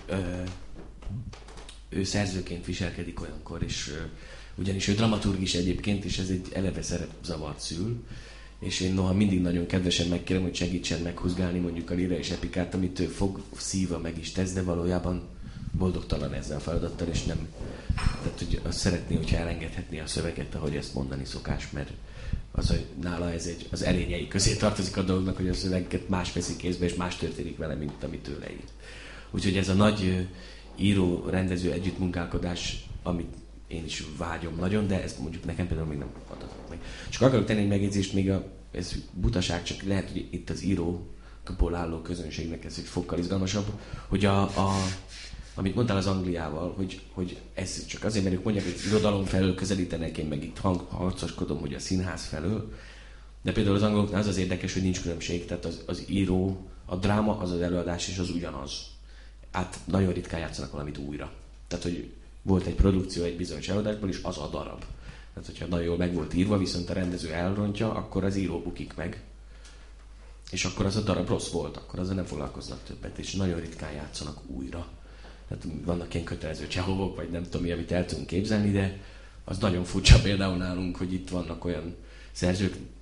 ő szerzőként viselkedik olyankor, és ugyanis ő dramaturg is egyébként, és ez egy eleve szerepzavart szül, és én noha mindig nagyon kedvesen megkérem, hogy segítsen meghúzgálni mondjuk a Lira és Epikát, amit ő fog, szíva meg is tesz, de valójában boldogtalan ezzel a feladattal, és nem, tehát hogy azt szeretné, hogyha elengedhetné a szöveget, ahogy ezt mondani szokás, mert az, hogy nála ez az erényei közé tartozik a dolognak, hogy a szöveget más veszik kézbe, és más történik vele, mint amit ő leírt. Úgyhogy ez a nagy író-rendező együttmunkálkodás, amit én is vágyom nagyon, de ez mondjuk nekem például még nem adatott meg. Csak akarok tenni egy megjegyzést, még ez butaság, csak lehet, hogy itt az írókból álló közönségnek ez egy fokkal izgalmasabb, hogy amit mondtál az Angliával, hogy ez csak azért, mert ők mondják, hogy irodalom felől közelítenek, én meg itt harcoskodom, hogy a színház felől. De például az angoloknál az érdekes, hogy nincs különbség, tehát az író, a dráma, az előadás és az ugyanaz. Hát nagyon ritkán játszanak valamit újra. Tehát, hogy volt egy produkció egy bizonyos előadásból, és az a darab. Tehát, hogyha nagyon jól meg volt írva, viszont a rendező elrontja, akkor az író bukik meg. És akkor az a darab rossz volt, akkor azzal nem foglalkoznak többet, és nagyon ritkán játszanak újra. Tehát vannak ilyen kötelező Csehovok, vagy nem tudom mi, amit el tudunk képzelni, de az nagyon furcsa például nálunk, hogy itt vannak olyan szerzők,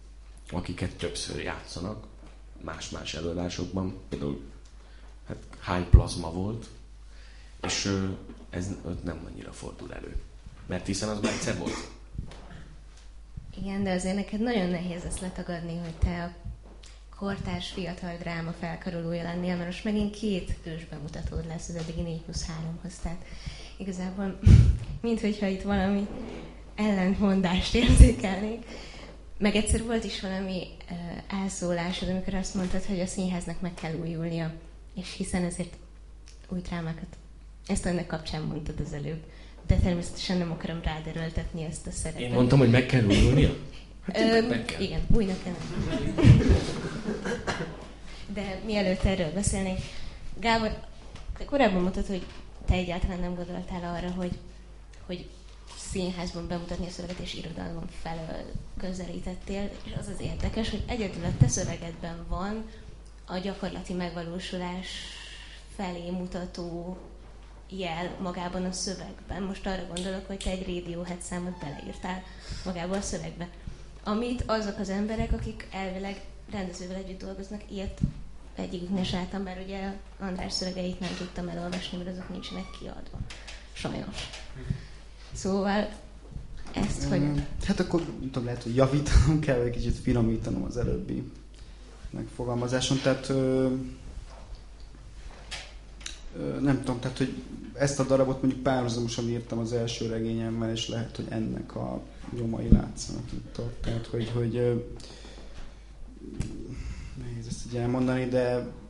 akiket többször játszanak más-más előadásokban. Például hát hány plazma volt, és ez nem annyira fordul elő. Mert hiszen az már egyszer volt. Igen, de azért neked nagyon nehéz ezt letagadni, hogy te a kortárs fiatal dráma felkarolója lennél, mert most megint 2 ősbemutatód lesz az eddigi 4+3-hoz. Tehát igazából, minthogyha itt valami ellentmondást érzékelnék. Meg egyszer volt is valami elszólásod, amikor azt mondtad, hogy a színháznak meg kell újulnia, és hiszen ezért új drámákat. Ezt ennek kapcsán mondtad az előbb. De természetesen nem akarom rád erőltetni ezt a szerepet. Én mondtam, hogy meg kell újulnia? Meg kell. Igen, újnak kell. De mielőtt erről beszélnék, Gábor, te korábban mondtad, hogy te egyáltalán nem gondoltál arra, hogy színházban bemutatni a szöveget és irodalom felől közelítettél, és az az érdekes, hogy egyedül a te szövegedben van a gyakorlati megvalósulás felé mutató jel magában a szövegben. Most arra gondolok, hogy te egy Radiohead számot beleírtál magába a szövegbe. Amit azok az emberek, akik elvileg rendezővel együtt dolgoznak, ilyet egyiküknél se láttam, bár ugye András szövegeit nem tudtam elolvasni, mert azok nincsenek kiadva. Sajnos. Szóval ezt, hogy... Hát akkor tudom, lehet, hogy javítanom kell, vagy kicsit finomítanom az előbbi megfogalmazáson. Tehát nem tudom, tehát hogy ezt a darabot mondjuk párhuzamosan írtam az első regényemmel, és lehet, hogy ennek a nyomai látszanak itt ott. Tehát, hogy nehéz ezt így elmondani, de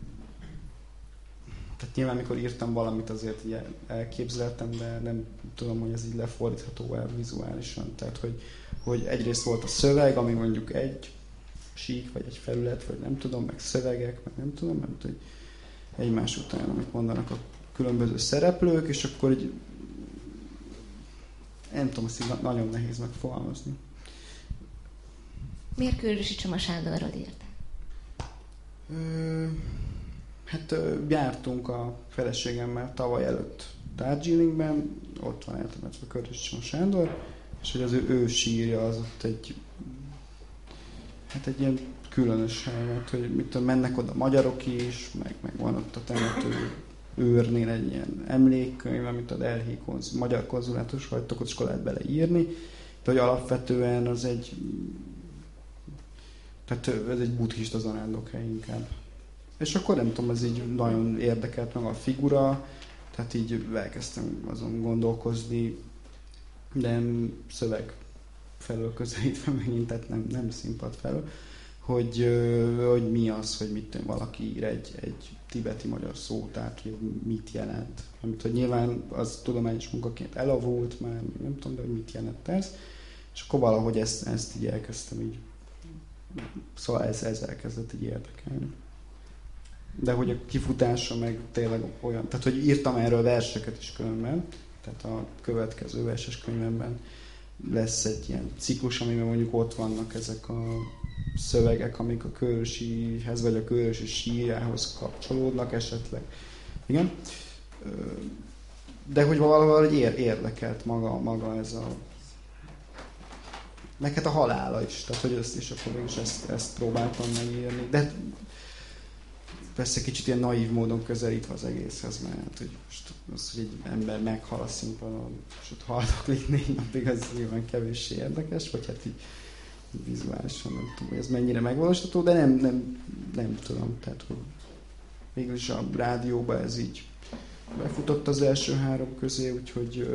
tehát nyilván, amikor írtam valamit, azért így elképzeltem, de nem tudom, hogy ez így lefordítható el vizuálisan. Tehát, hogy egyrészt volt a szöveg, ami mondjuk egy sík, vagy egy felület, vagy nem tudom, meg szövegek, meg nem tudom, mert hogy egymás után, amit mondanak a különböző szereplők, és akkor így nem tudom, ezt így nagyon nehéz megfogalmazni. Miért Kőrösi Csoma Sándorról írtál? Hát jártunk a feleségemmel tavaly előtt Darjeelingben, ott van eltemetve Kőrösi Csoma Sándor, és hogy az ő sírja az ott egy ilyen különös hely, mert hogy mit tudom, mennek oda magyarok is, meg van ott a temető őrnél egy ilyen emlékkönyv, amit ad Elhé magyar konzulátus hagytok, ott is lehet beleírni, de hogy alapvetően az egy ez egy buddhista zarándokhely inkább. És akkor nem tudom, ez így nagyon érdekelt meg a figura, tehát így elkezdtem azon gondolkozni, de nem szöveg felől közelítve megint, tehát nem színpad felől, hogy mi az, hogy mit valaki ír egy tibeti magyar szótárt, hogy mit jelent. Amit, hogy nyilván az tudományos munkaként elavult már, nem tudom, de hogy mit jelent ez. És akkor valahogy ezt így elkezdtem így. Szóval ez elkezdett így érdekelni. De hogy a kifutása meg tényleg olyan, tehát hogy írtam erről verseket is különben, tehát a következő verses könyvemben lesz egy ilyen ciklus, amiben mondjuk ott vannak ezek a szövegek, amik a Kőrösihez vagy a Kőrösi sírjához kapcsolódnak esetleg. Igen? De hogy valahogy érdekelt maga ez a... meg hát a halála is, tehát hogy ezt is akkor mégis ezt próbáltam megírni. De persze kicsit ilyen naív módon közelítve az egészhez, mert hogy most az, hogy egy ember meghal a színpadon, és ott haldoklik 4 napig, az nyilván kevéssé érdekes, vagy hát így vizuálisan nem tudom, hogy ez mennyire megvalósítható, de nem tudom, tehát hogy végülis a rádióban ez így befutott az első 3 közé, úgyhogy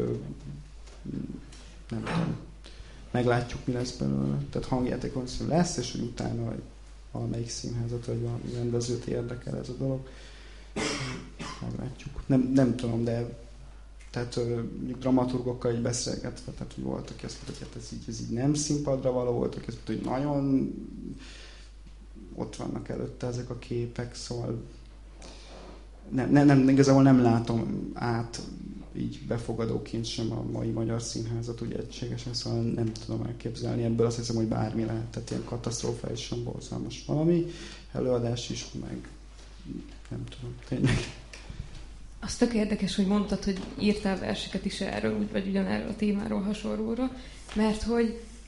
nem tudom, meglátjuk, mi lesz belőle. Tehát hangjátékon lesz, és hogy utána valamelyik színházat, vagy valami rendezőt érdekel ez a dolog. Meglátjuk. Nem tudom, de tehát dramaturgokkal így beszélgetve, tehát hogy voltak, aki azt mondták, hogy ez így nem színpadra való, voltak, azt mondták, hogy nagyon ott vannak előtte ezek a képek, szóval igazából nem látom át így befogadóként sem a mai magyar színházat úgy egységesen, szóval nem tudom elképzelni. Ebből azt hiszem, hogy bármi lehet, tehát ilyen katasztrofálisan borzalmas valami előadás is, meg nem tudom, tényleg. Az tök érdekes, hogy mondtad, hogy írtál verseket is erről, vagy ugyanerről a témáról hasonlóra, mert hogy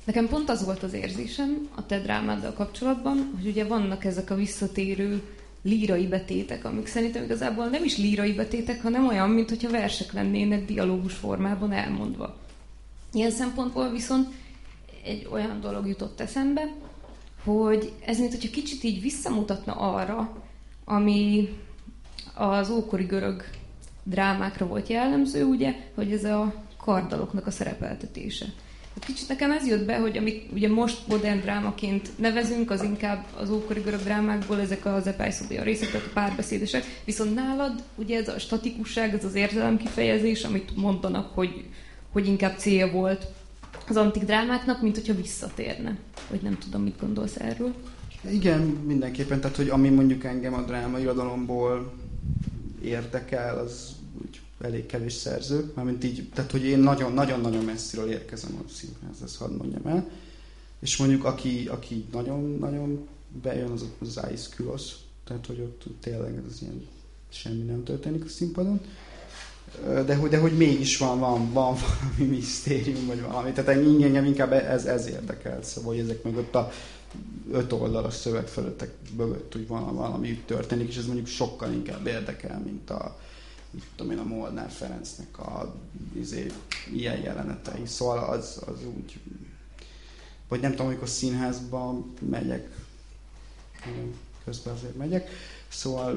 Nekem pont az volt az érzésem a te drámáddal kapcsolatban, hogy ugye vannak ezek a visszatérő lírai betétek, amik szerintem igazából nem is lírai betétek, hanem olyan, mintha versek lennének dialógus formában elmondva. Ilyen szempontból viszont egy olyan dolog jutott eszembe, hogy ez mintha kicsit így visszamutatna arra, ami az ókori görög drámákra volt jellemző, ugye, hogy ez a kardaloknak a szerepeltetése. Kicsit nekem ez jött be, hogy amit ugye most modern drámaként nevezünk, az inkább az ókori görög drámákból ezek az epájszódia részek, tehát a párbeszédesek. Viszont nálad ugye ez a statikusság, ez az érzelemkifejezés, amit mondanak, hogy inkább célja volt az antik drámáknak, mint hogyha visszatérne. Vagy nem tudom, mit gondolsz erről. Igen, mindenképpen. Tehát, hogy ami mondjuk engem a drámairodalomból érdekel, az úgy elég kevés szerző. Mármint így, tehát, hogy én nagyon-nagyon messziről érkezem a színházhoz, hadd mondjam el. És mondjuk, aki nagyon-nagyon bejön, az Aeschylus. Tehát, hogy ott tényleg ez ilyen semmi nem történik a színpadon. De hogy mégis van valami misztérium, vagy valami. Tehát engem inkább ez érdekel. Szóval, hogy ezek mögött a 5 oldalas szöveg fölöttek mögött úgy valami történik, és ez mondjuk sokkal inkább érdekel, mint a Molnár Ferencnek a ilyen jelenetei. Szóval az úgy, vagy nem tudom, amikor színházba megyek, közben azért megyek, szóval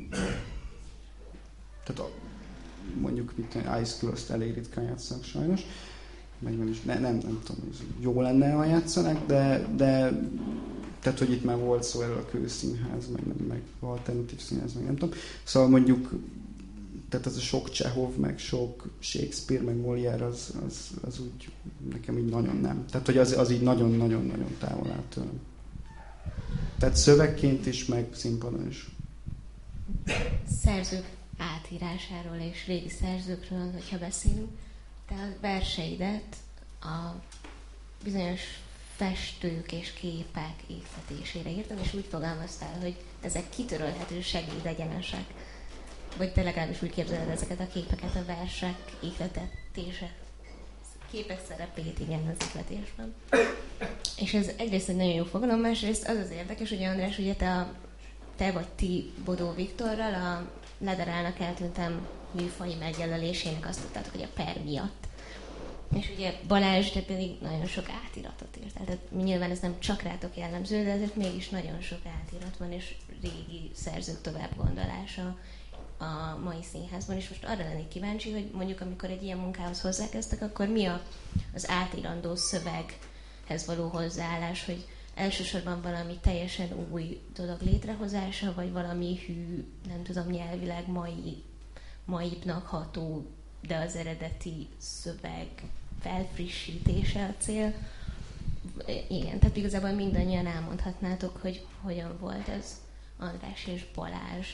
tehát mondjuk Aeschylust elég ritkán játszanak sajnos, meg nem tudom, hogy jó lenne, ha játszanak, de tehát, hogy itt már volt szó erről a kőszínház, meg alternatív színház, meg nem tudom. Szóval mondjuk, tehát az a sok Csehov, meg sok Shakespeare, meg Molière, az úgy nekem így nagyon nem. Tehát, hogy az így nagyon-nagyon-nagyon távol áll tőlem. Tehát szövegként is, meg színpadon is. Szerzők átírásáról és régi szerzőkről, hogyha beszélünk, te a verseidet a bizonyos festők és képek ihletésére írtad, és úgy fogalmaztál, hogy ezek kitörölhető segédegyenesek. Vagy te legalábbis úgy képzeled ezeket a képeket, a versek ihletetése, képek szerepét, igen, az ihletésben. És ez egyrészt egy nagyon jó fogalom, másrészt az érdekes, hogy András, ugye te vagy ti Bodó Viktorral a Lederálnak eltűntem műfaji megjelölésének azt tudtátok, hogy a per miatt. És ugye Balázs, te pedig nagyon sok átiratot írt. Tehát nyilván ez nem csak rátok jellemző, de azért mégis nagyon sok átirat van, és régi szerzők továbbgondolása a mai színházban. És most arra lennék kíváncsi, hogy mondjuk amikor egy ilyen munkához hozzákezdtek, akkor mi az átírandó szöveghez való hozzáállás, hogy elsősorban valami teljesen új dolog létrehozása, vagy valami hű, nem tudom, nyelvileg maibbnak ható, de az eredeti szöveg felfrissítése a cél. Igen, tehát igazából mindannyian elmondhatnátok, hogy hogyan volt ez András és Balázs.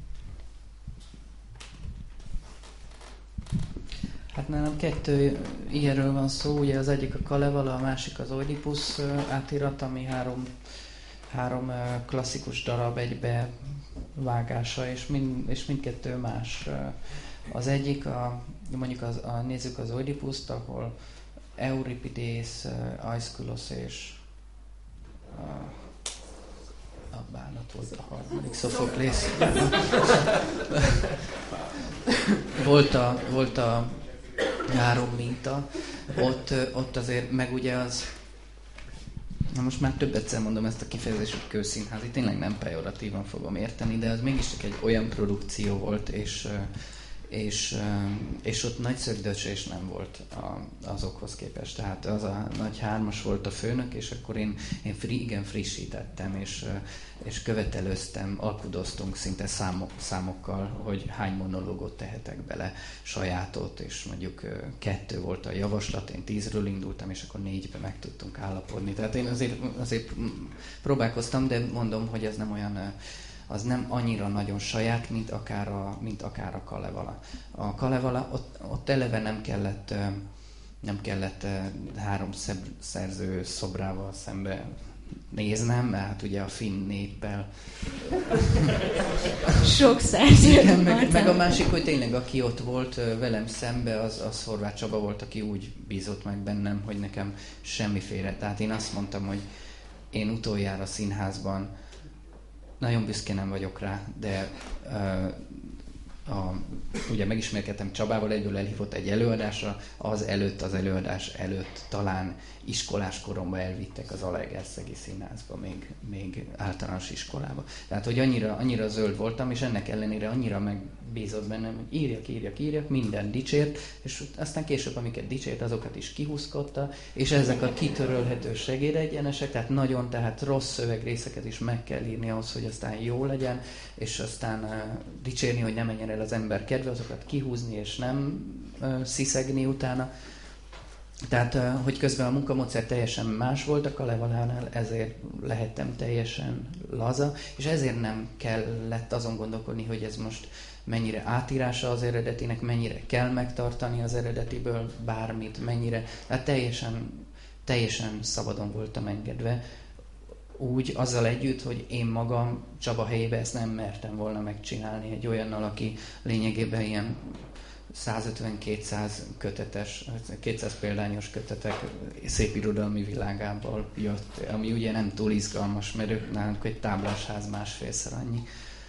Hát nálam 2 ilyenről van szó, ugye az egyik a Kalevala, a másik az Oidipus átirat, ami három klasszikus darab egybe vágása, és mindkettő más. Az egyik, mondjuk nézzük az Oidipust, ahol Euripides, Aeschylus és a bánat volt a harmadik, Sophoklész. Volt a 3 minta, ott azért, meg ugye az, na most már több egyszer mondom ezt a kifejezést, hogy kőszínházi, tényleg nem pejoratívan fogom érteni, de az mégiscsak egy olyan produkció volt, és ott nagy szögdösés nem volt azokhoz képest. Tehát az a nagy 3-as volt a főnök, és akkor én igen frissítettem, és követelőztem, alkudoztunk szinte számokkal, hogy hány monológot tehetek bele, sajátot, és mondjuk 2 volt a javaslat, én 10-ről indultam, és akkor 4-be meg tudtunk állapodni. Tehát én azért próbálkoztam, de mondom, hogy ez nem olyan... az nem annyira nagyon saját, mint akár a Kalevala. A Kalevala, ott eleve nem kellett 3 szerző szobrával szembe néznem, mert hát ugye a finn néppel sok szerző. meg a másik, hogy tényleg aki ott volt velem szembe, az Horváth Csaba volt, aki úgy bízott meg bennem, hogy nekem semmiféle. Tehát én azt mondtam, hogy én utoljára színházban, nagyon büszke nem vagyok rá, de ugye megismerkedtem Csabával, egyből elhívott egy előadásra, az előadás előtt talán iskolás koromban elvittek az Zalaegerszegi Színházba, még általános iskolába. Tehát, hogy annyira zöld voltam, és ennek ellenére annyira megbízott bennem, hogy írjak, minden dicsért, és aztán később, amiket dicsért, azokat is kihúzkodta, és ezek a kitörölhető segédegyenesek, tehát rossz szövegrészeket is meg kell írni ahhoz, hogy aztán jó legyen, és aztán dicsérni, hogy ne menjen el az ember kedve, azokat kihúzni, és nem sziszegni utána. Tehát, hogy közben a munkamódszer teljesen más volt a Kalevalánál, ezért lehettem teljesen laza, és ezért nem kellett azon gondolkodni, hogy ez most mennyire átírása az eredetinek, mennyire kell megtartani az eredetiből bármit, mennyire. Tehát teljesen szabadon voltam engedve. Úgy, azzal együtt, hogy én magam Csaba helyébe ezt nem mertem volna megcsinálni egy olyannal, aki lényegében ilyen 150-200 kötetes, 200 példányos kötetek szépirodalmi világából jött, ami ugye nem túl izgalmas, mert ők nálunk egy táblásház másfélszer annyi.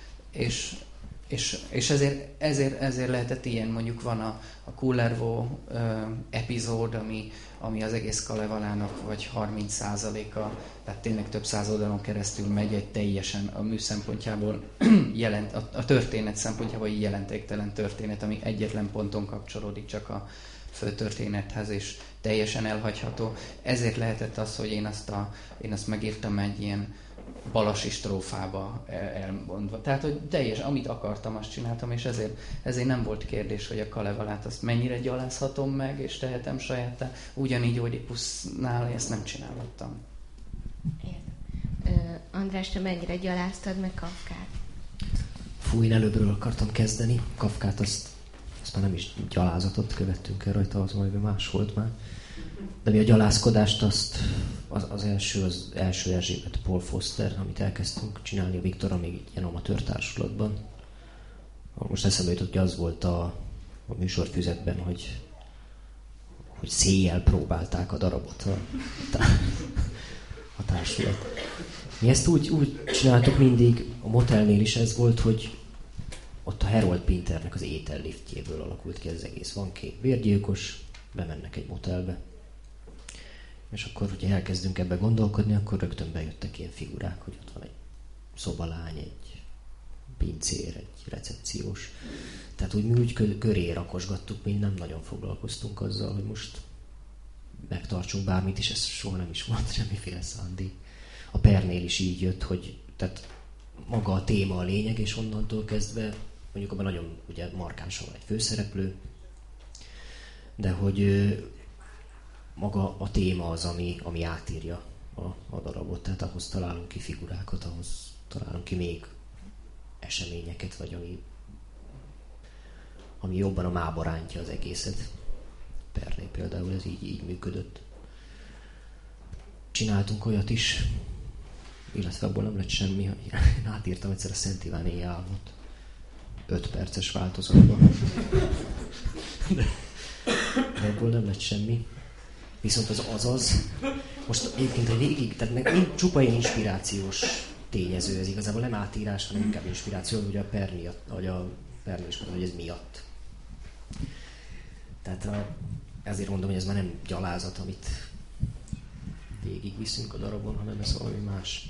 És ezért lehetett ilyen, mondjuk van a Kullervo epizód, ami az egész Kalevalának vagy 30%-a, tehát tényleg több száz oldalon keresztül megy egy teljesen a mű szempontjából, a történet szempontjából jelentéktelen történet, ami egyetlen ponton kapcsolódik csak a főtörténethez, és teljesen elhagyható. Ezért lehetett az, hogy én azt megírtam egy ilyen balasi strófába elmondva. Tehát, hogy amit akartam, azt csináltam, és ezért nem volt kérdés, hogy a Kalevalát azt mennyire gyalázhatom meg, és tehetem sajáttá. Ugyanígy Oidipusznál ezt nem csinálhattam. András, te mennyire gyaláztad meg Kafkát? Fú, én előbbről akartam kezdeni. Kafkát azt már nem is gyalázatot követtünk el rajta, az majd más volt már. De mi a gyalázkodást az első Erzsébet Paul Foster, amit elkezdtünk csinálni a Viktorral még ilyen amatőr társulatban. Most eszembe jutott, hogy az volt a műsorfüzetben, hogy széjjel próbálták a darabot a társulat. Mi ezt úgy csináltuk mindig, a motelnél is ez volt, hogy ott a Harold Pinternek az ételliftjéből alakult ki az egész. Van két bérgyilkos, bemennek egy motelbe. És akkor, hogyha elkezdünk ebbe gondolkodni, akkor rögtön bejöttek ilyen figurák, hogy ott van egy szobalány, egy pincér, egy recepciós. Tehát úgy mi úgy köré rakosgattuk, mi nem nagyon foglalkoztunk azzal, hogy most megtartsunk bármit, és ez soha nem is volt semmiféle szándék. A pernél is így jött, hogy tehát maga a téma a lényeg, és onnantól kezdve, mondjuk abban nagyon ugye markánsan van egy főszereplő, de hogy maga a téma az, ami átírja a darabot, tehát ahhoz találunk ki figurákat, ahhoz találunk ki még eseményeket, vagy ami jobban a mába rántja az egészet. Perné például ez így működött. Csináltunk olyat is, illetve abból nem lett semmi. Én átírtam egyszer a Szent Iván éjjel-álmot 5 perces változatban. De abból nem lett semmi. Viszont az most egyébként a végig, tehát csupa ilyen inspirációs tényező, ez igazából nem átírás, hanem inkább inspiráció, ugye a per miatt, vagy a per is mondom, hogy ez miatt. Tehát ezért mondom, hogy ez már nem gyalázat, amit végigviszünk a darabon, hanem ez valami más.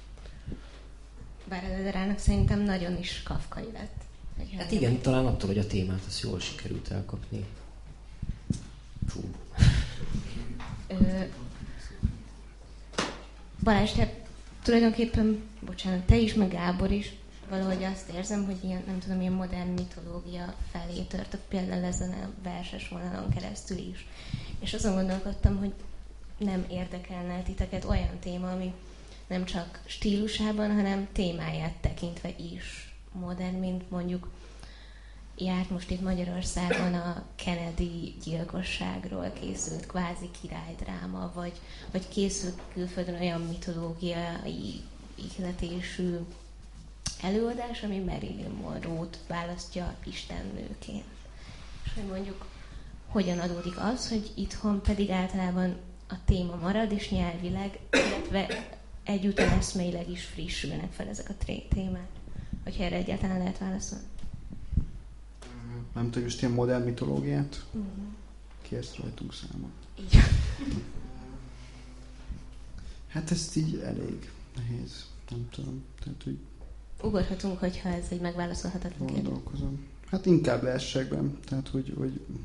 Bár Ederának szerintem nagyon is kafkai lett. Hát igen, talán attól, hogy a témát azt jól sikerült elkapni. Fú. Balázs, te tulajdonképpen, bocsánat, te is, meg Gábor is, valahogy azt érzem, hogy ilyen, nem tudom, ilyen modern mitológia felé törtök, például ezen a verses vonalon keresztül is. És azon gondolkodtam, hogy nem érdekelne titeket olyan téma, ami nem csak stílusában, hanem témáját tekintve is modern, mint mondjuk járt most itt Magyarországon a Kennedy gyilkosságról készült kvázi királydráma, vagy készült külföldön olyan mitológiai ihletésű előadás, ami Marilyn Monroe-t választja istennőként. És hogy mondjuk hogyan adódik az, hogy itthon pedig általában a téma marad, és nyelvileg, illetve egyúttal eszmeileg is frissülnek fel ezek a témák. Hogyha erre egyáltalán lehet válaszolni. Nem tudom, most ilyen modern mitológiát kérsz rajtunk számon. Így. Hát ezt így elég nehéz. Nem tudom. Tehát, hogy Ugorhatunk, hogyha ez egy megválaszolhatatlan kérdés. gondolkozom. Hát inkább versekben. Tehát, hogy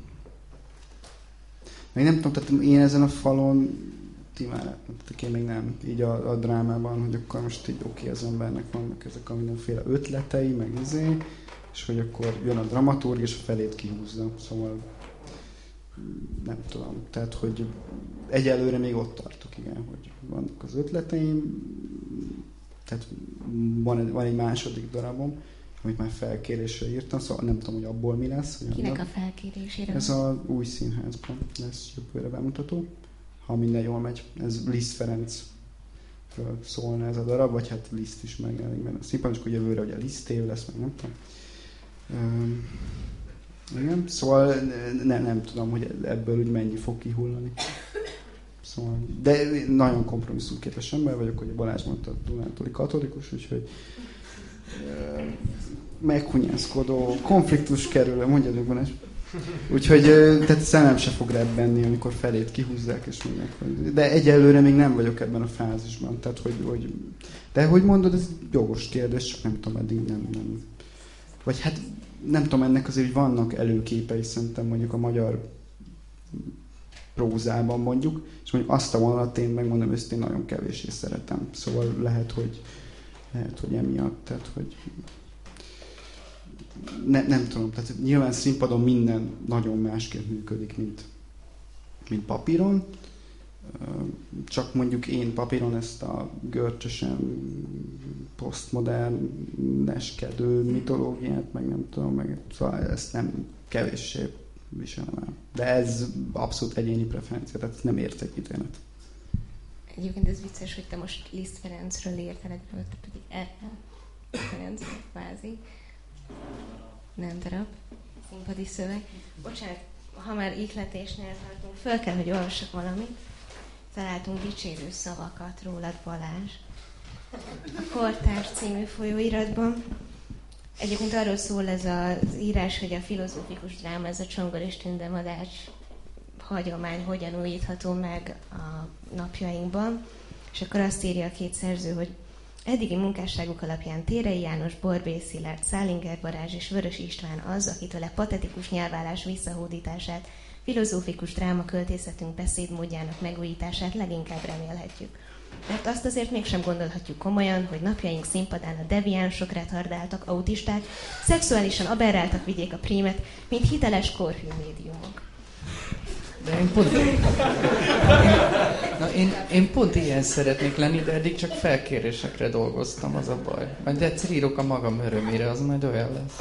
még nem tudom, tehát én ezen a falon ti már látnátok, én még nem. Így a drámában, hogy akkor most így oké, az embernek vannak ezek a mindenféle ötletei, meg és hogy akkor jön a dramaturg, és a felét kihúzza. Szóval nem tudom. Tehát, hogy egyelőre még ott tartok, igen, hogy vannak az ötleteim. Tehát van egy második darabom, amit már felkérésre írtam, szóval nem tudom, hogy abból mi lesz. Kinek a felkérésére? Ez az új színházban lesz jövőre bemutató, ha minden jól megy. Ez Liszt Ferencről szólna ez a darab, vagy hát Liszt is megjelenik benne a színpadon, és akkor jövőre ugye Liszt év lesz, meg nem tudom. Igen, szóval nem tudom, hogy ebből úgy mennyi fog kihullani. Szóval, de nagyon kompromisszumképes ember vagyok, hogy a Balázs mondta, Dunától katolikus, úgyhogy meghunyászkodó, konfliktus kerül, mondjad meg Balázs. Úgyhogy tehát szemem se fog rebbenni, amikor felét kihúzzák, és mondják. De egyelőre még nem vagyok ebben a fázisban. Tehát, de hogy mondod, ez jogos kérdés, csak nem tudom, eddig nem. Vagy hát nem tudom, ennek azért, hogy vannak előképei szerintem mondjuk a magyar prózában mondjuk, és mondjuk azt a vonalat én megmondom, ezt én nagyon kevéssé szeretem. Szóval lehet, hogy emiatt, tehát, hogy nem tudom, tehát nyilván színpadon minden nagyon másként működik, mint papíron, csak mondjuk én papíron ezt a görcsösen posztmodern neskedő mitológiát, meg nem tudom, szóval ezt nem kevéssé viselem el. De ez abszolút egyéni preferencia, tehát nem értek ítélet. Egyébként ez vicces, hogy te most Liszt Ferencről írtál, te pedig erre Ferenc, kvázi. Nem darab, színpadi szöveg. Bocsánat, ha már ihletésnél tartunk, föl kell, hogy olvassak valamit. Találtunk dicsérő szavakat rólad, Balázs. A Kortárs című folyóiratban. Egyébként arról szól ez az írás, hogy a filozófikus dráma, ez a Csongor és Tünde Madács hagyomány hogyan újítható meg a napjainkban. És akkor azt írja a két szerző, hogy eddigi munkásságuk alapján Térei János, Borbély Szilárd, Szálinger Balázs és Vörös István az, akitől a patetikus nyelvállás visszahódítását, filozófikus drámaköltészetünk beszédmódjának megújítását leginkább remélhetjük. Mert azt azért mégsem gondolhatjuk komolyan, hogy napjaink színpadán a deviánsok, retardáltak, autisták, szexuálisan aberráltak vigyék a prímet, mint hiteles korhű médiumok. De én pont ilyen szeretnék lenni, de eddig csak felkérésekre dolgoztam, az a baj. Majd egyszer írok a magam örömére, az majd olyan lesz.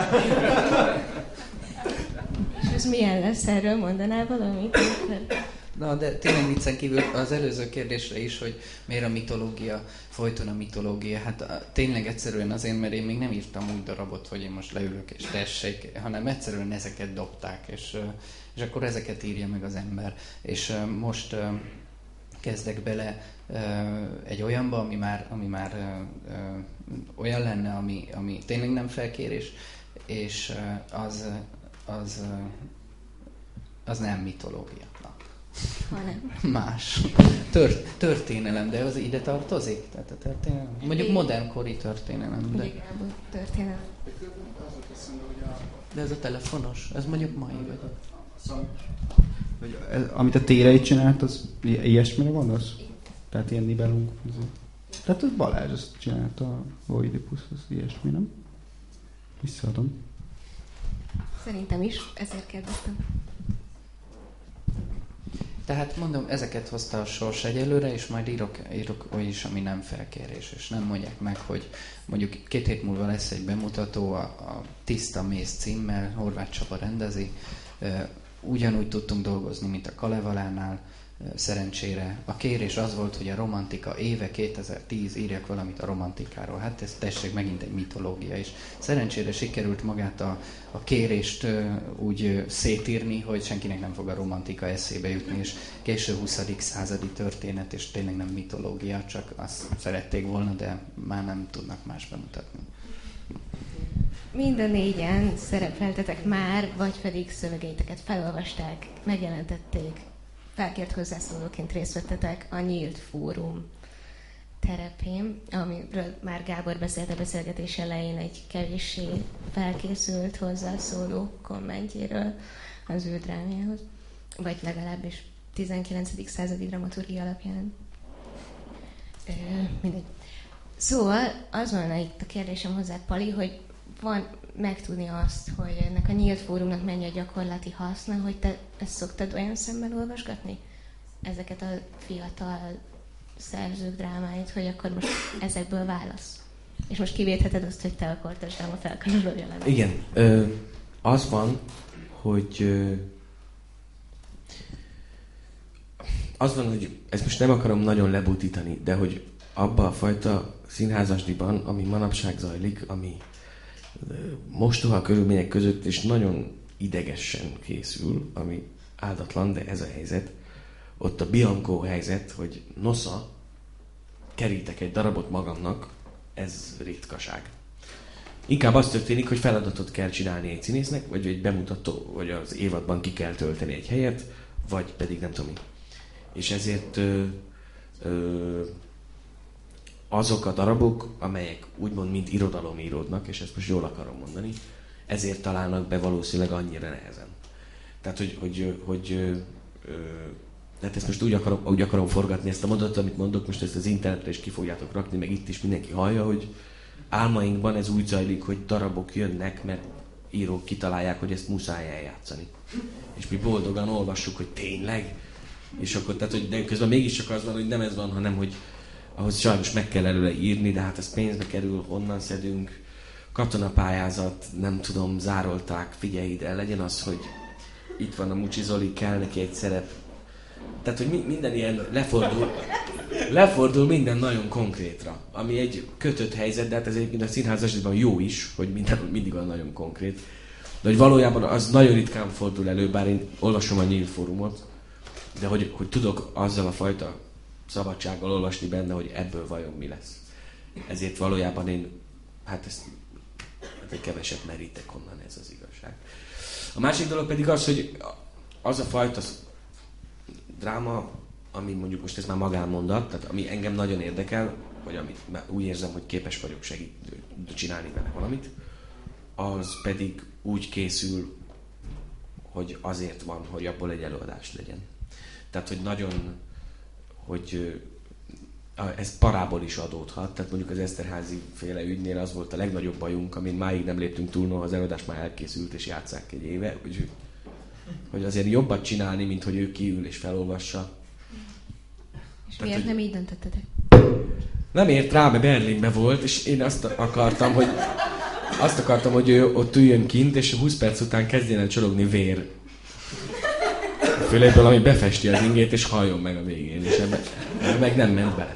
És ez milyen lesz, erről mondanál valamit? Na, de tényleg viccen kívül az előző kérdésre is, hogy miért a mitológia, folyton a mitológia. Hát tényleg egyszerűen azért, mert én még nem írtam úgy darabot, hogy én most leülök és tessék, hanem egyszerűen ezeket dobták, és akkor ezeket írja meg az ember. És most kezdek bele egy olyanba, ami már olyan lenne, ami tényleg nem felkérés, és az nem mitológia. Hanem. Más. Történelem, de az ide tartozik? Tehát a történelem? Mondjuk modernkori történelem. De... történelem. De ez a telefonos, ez mondjuk mai vagy. Amit a Térei csinált, az ilyesmire gondolsz? Tehát ilyen nibelung. Tehát az Balázs azt csinálta, a Oidipus, az ilyesmi, nem? Visszaadom. Szerintem is, ezért kérdeztem. Tehát mondom, ezeket hozta a sors egyelőre, és majd írok oly is, ami nem felkérés, és nem mondják meg, hogy mondjuk 2 hét múlva lesz egy bemutató a Tiszta Méz címmel, Horváth Csaba rendezi. Ugyanúgy tudtunk dolgozni, mint a Kalevalánál, szerencsére. A kérés az volt, hogy a romantika éve 2010 írjak valamit a romantikáról. Hát ez tessék megint egy mitológia, és szerencsére sikerült magát a kérést úgy szétírni, hogy senkinek nem fog a romantika eszébe jutni, és késő 20. századi történet, és tényleg nem mitológia, csak azt szerették volna, de már nem tudnak más bemutatni. Mind a 4-en szerepeltetek már, vagy pedig szövegeiteket felolvasták, megjelentették, felkért hozzászólóként részt vettetek a Nyílt Fórum terepén, amiről már Gábor beszélt a beszélgetés elején egy kevéssé felkészült hozzászóló kommentjéről az ő drámájához, vagy legalábbis 19. századi dramaturgia alapján. Mindegy. Szóval az volna itt a kérdésem hozzád, Pali, hogy van megtudni azt, hogy ennek a Nyílt Fórumnak mennyi a gyakorlati haszna, hogy te ezt szoktad olyan szemmel olvasgatni? Ezeket a fiatal szerzők drámáit, hogy akkor most ezekből válasz. És most kivétheted azt, hogy te a kortárs dráma felkanyarodja lenni. Igen. Az van, hogy ezt most nem akarom nagyon lebutítani, de hogy abba a fajta színházasdiban, ami manapság zajlik, ami mostoha körülmények között és nagyon idegesen készül, ami áldatlan, de ez a helyzet. Ott a Bianco helyzet, hogy nosza, kerítek egy darabot magamnak, ez ritkaság. Inkább az történik, hogy feladatot kell csinálni egy színésznek, vagy egy bemutató, vagy az évadban ki kell tölteni egy helyet, vagy pedig nem tudom mi. És ezért azok a darabok, amelyek úgymond mint irodalom íródnak, és ezt most jól akarom mondani, ezért találnak be valószínűleg annyira nehezen. Tehát, tehát ezt most úgy akarom forgatni ezt a mondatot, amit mondok, most ezt az internetre is ki fogjátok rakni, meg itt is mindenki hallja, hogy álmainkban ez úgy zajlik, hogy darabok jönnek, mert írók kitalálják, hogy ezt muszáj eljátszani. És mi boldogan olvassuk, hogy tényleg. És akkor, tehát, hogy de közben mégiscsak az van, hogy nem ez van, hanem hogy ahhoz sajnos meg kell előre írni, de hát ez pénzbe kerül, honnan szedünk, katonapályázat, nem tudom, zárolták, figyelj ide, legyen az, hogy itt van a Mucsi Zoli, kell neki egy szerep. Tehát, hogy minden ilyen lefordul minden nagyon konkrétra, ami egy kötött helyzet, de hát ez egyébként a színházasban jó is, hogy minden mindig van nagyon konkrét. De hogy valójában az nagyon ritkán fordul elő, bár én olvasom a Nyílt Fórumot, de hogy tudok azzal a fajta szabadsággal olvasni benne, hogy ebből vajon mi lesz. Ezért valójában én, ezt egy keveset merítek onnan, ez az igazság. A másik dolog pedig az, hogy az a fajta dráma, ami mondjuk most ez már magánmondat, tehát ami engem nagyon érdekel, vagy amit úgy érzem, hogy képes vagyok csinálni vele valamit, az pedig úgy készül, hogy azért van, hogy abból egy előadás legyen. Tehát, hogy nagyon, hogy ez parából is adódhat, tehát mondjuk az Eszterházy féle ügynél az volt a legnagyobb bajunk, amin máig nem léptünk túl, noha az előadás már elkészült és játsszák egy éve, hogy azért jobbat csinálni, mint hogy ő kiül és felolvassa. És tehát, miért nem így döntöttetek? Nem ért rá, mert Berlinbe volt, és én azt akartam, hogy ő ott üljön kint, és 20 perc után kezdjen el csorogni vér a füléből, ami befesti az ingét, és halljon meg a végén, és ebben meg nem ment bele.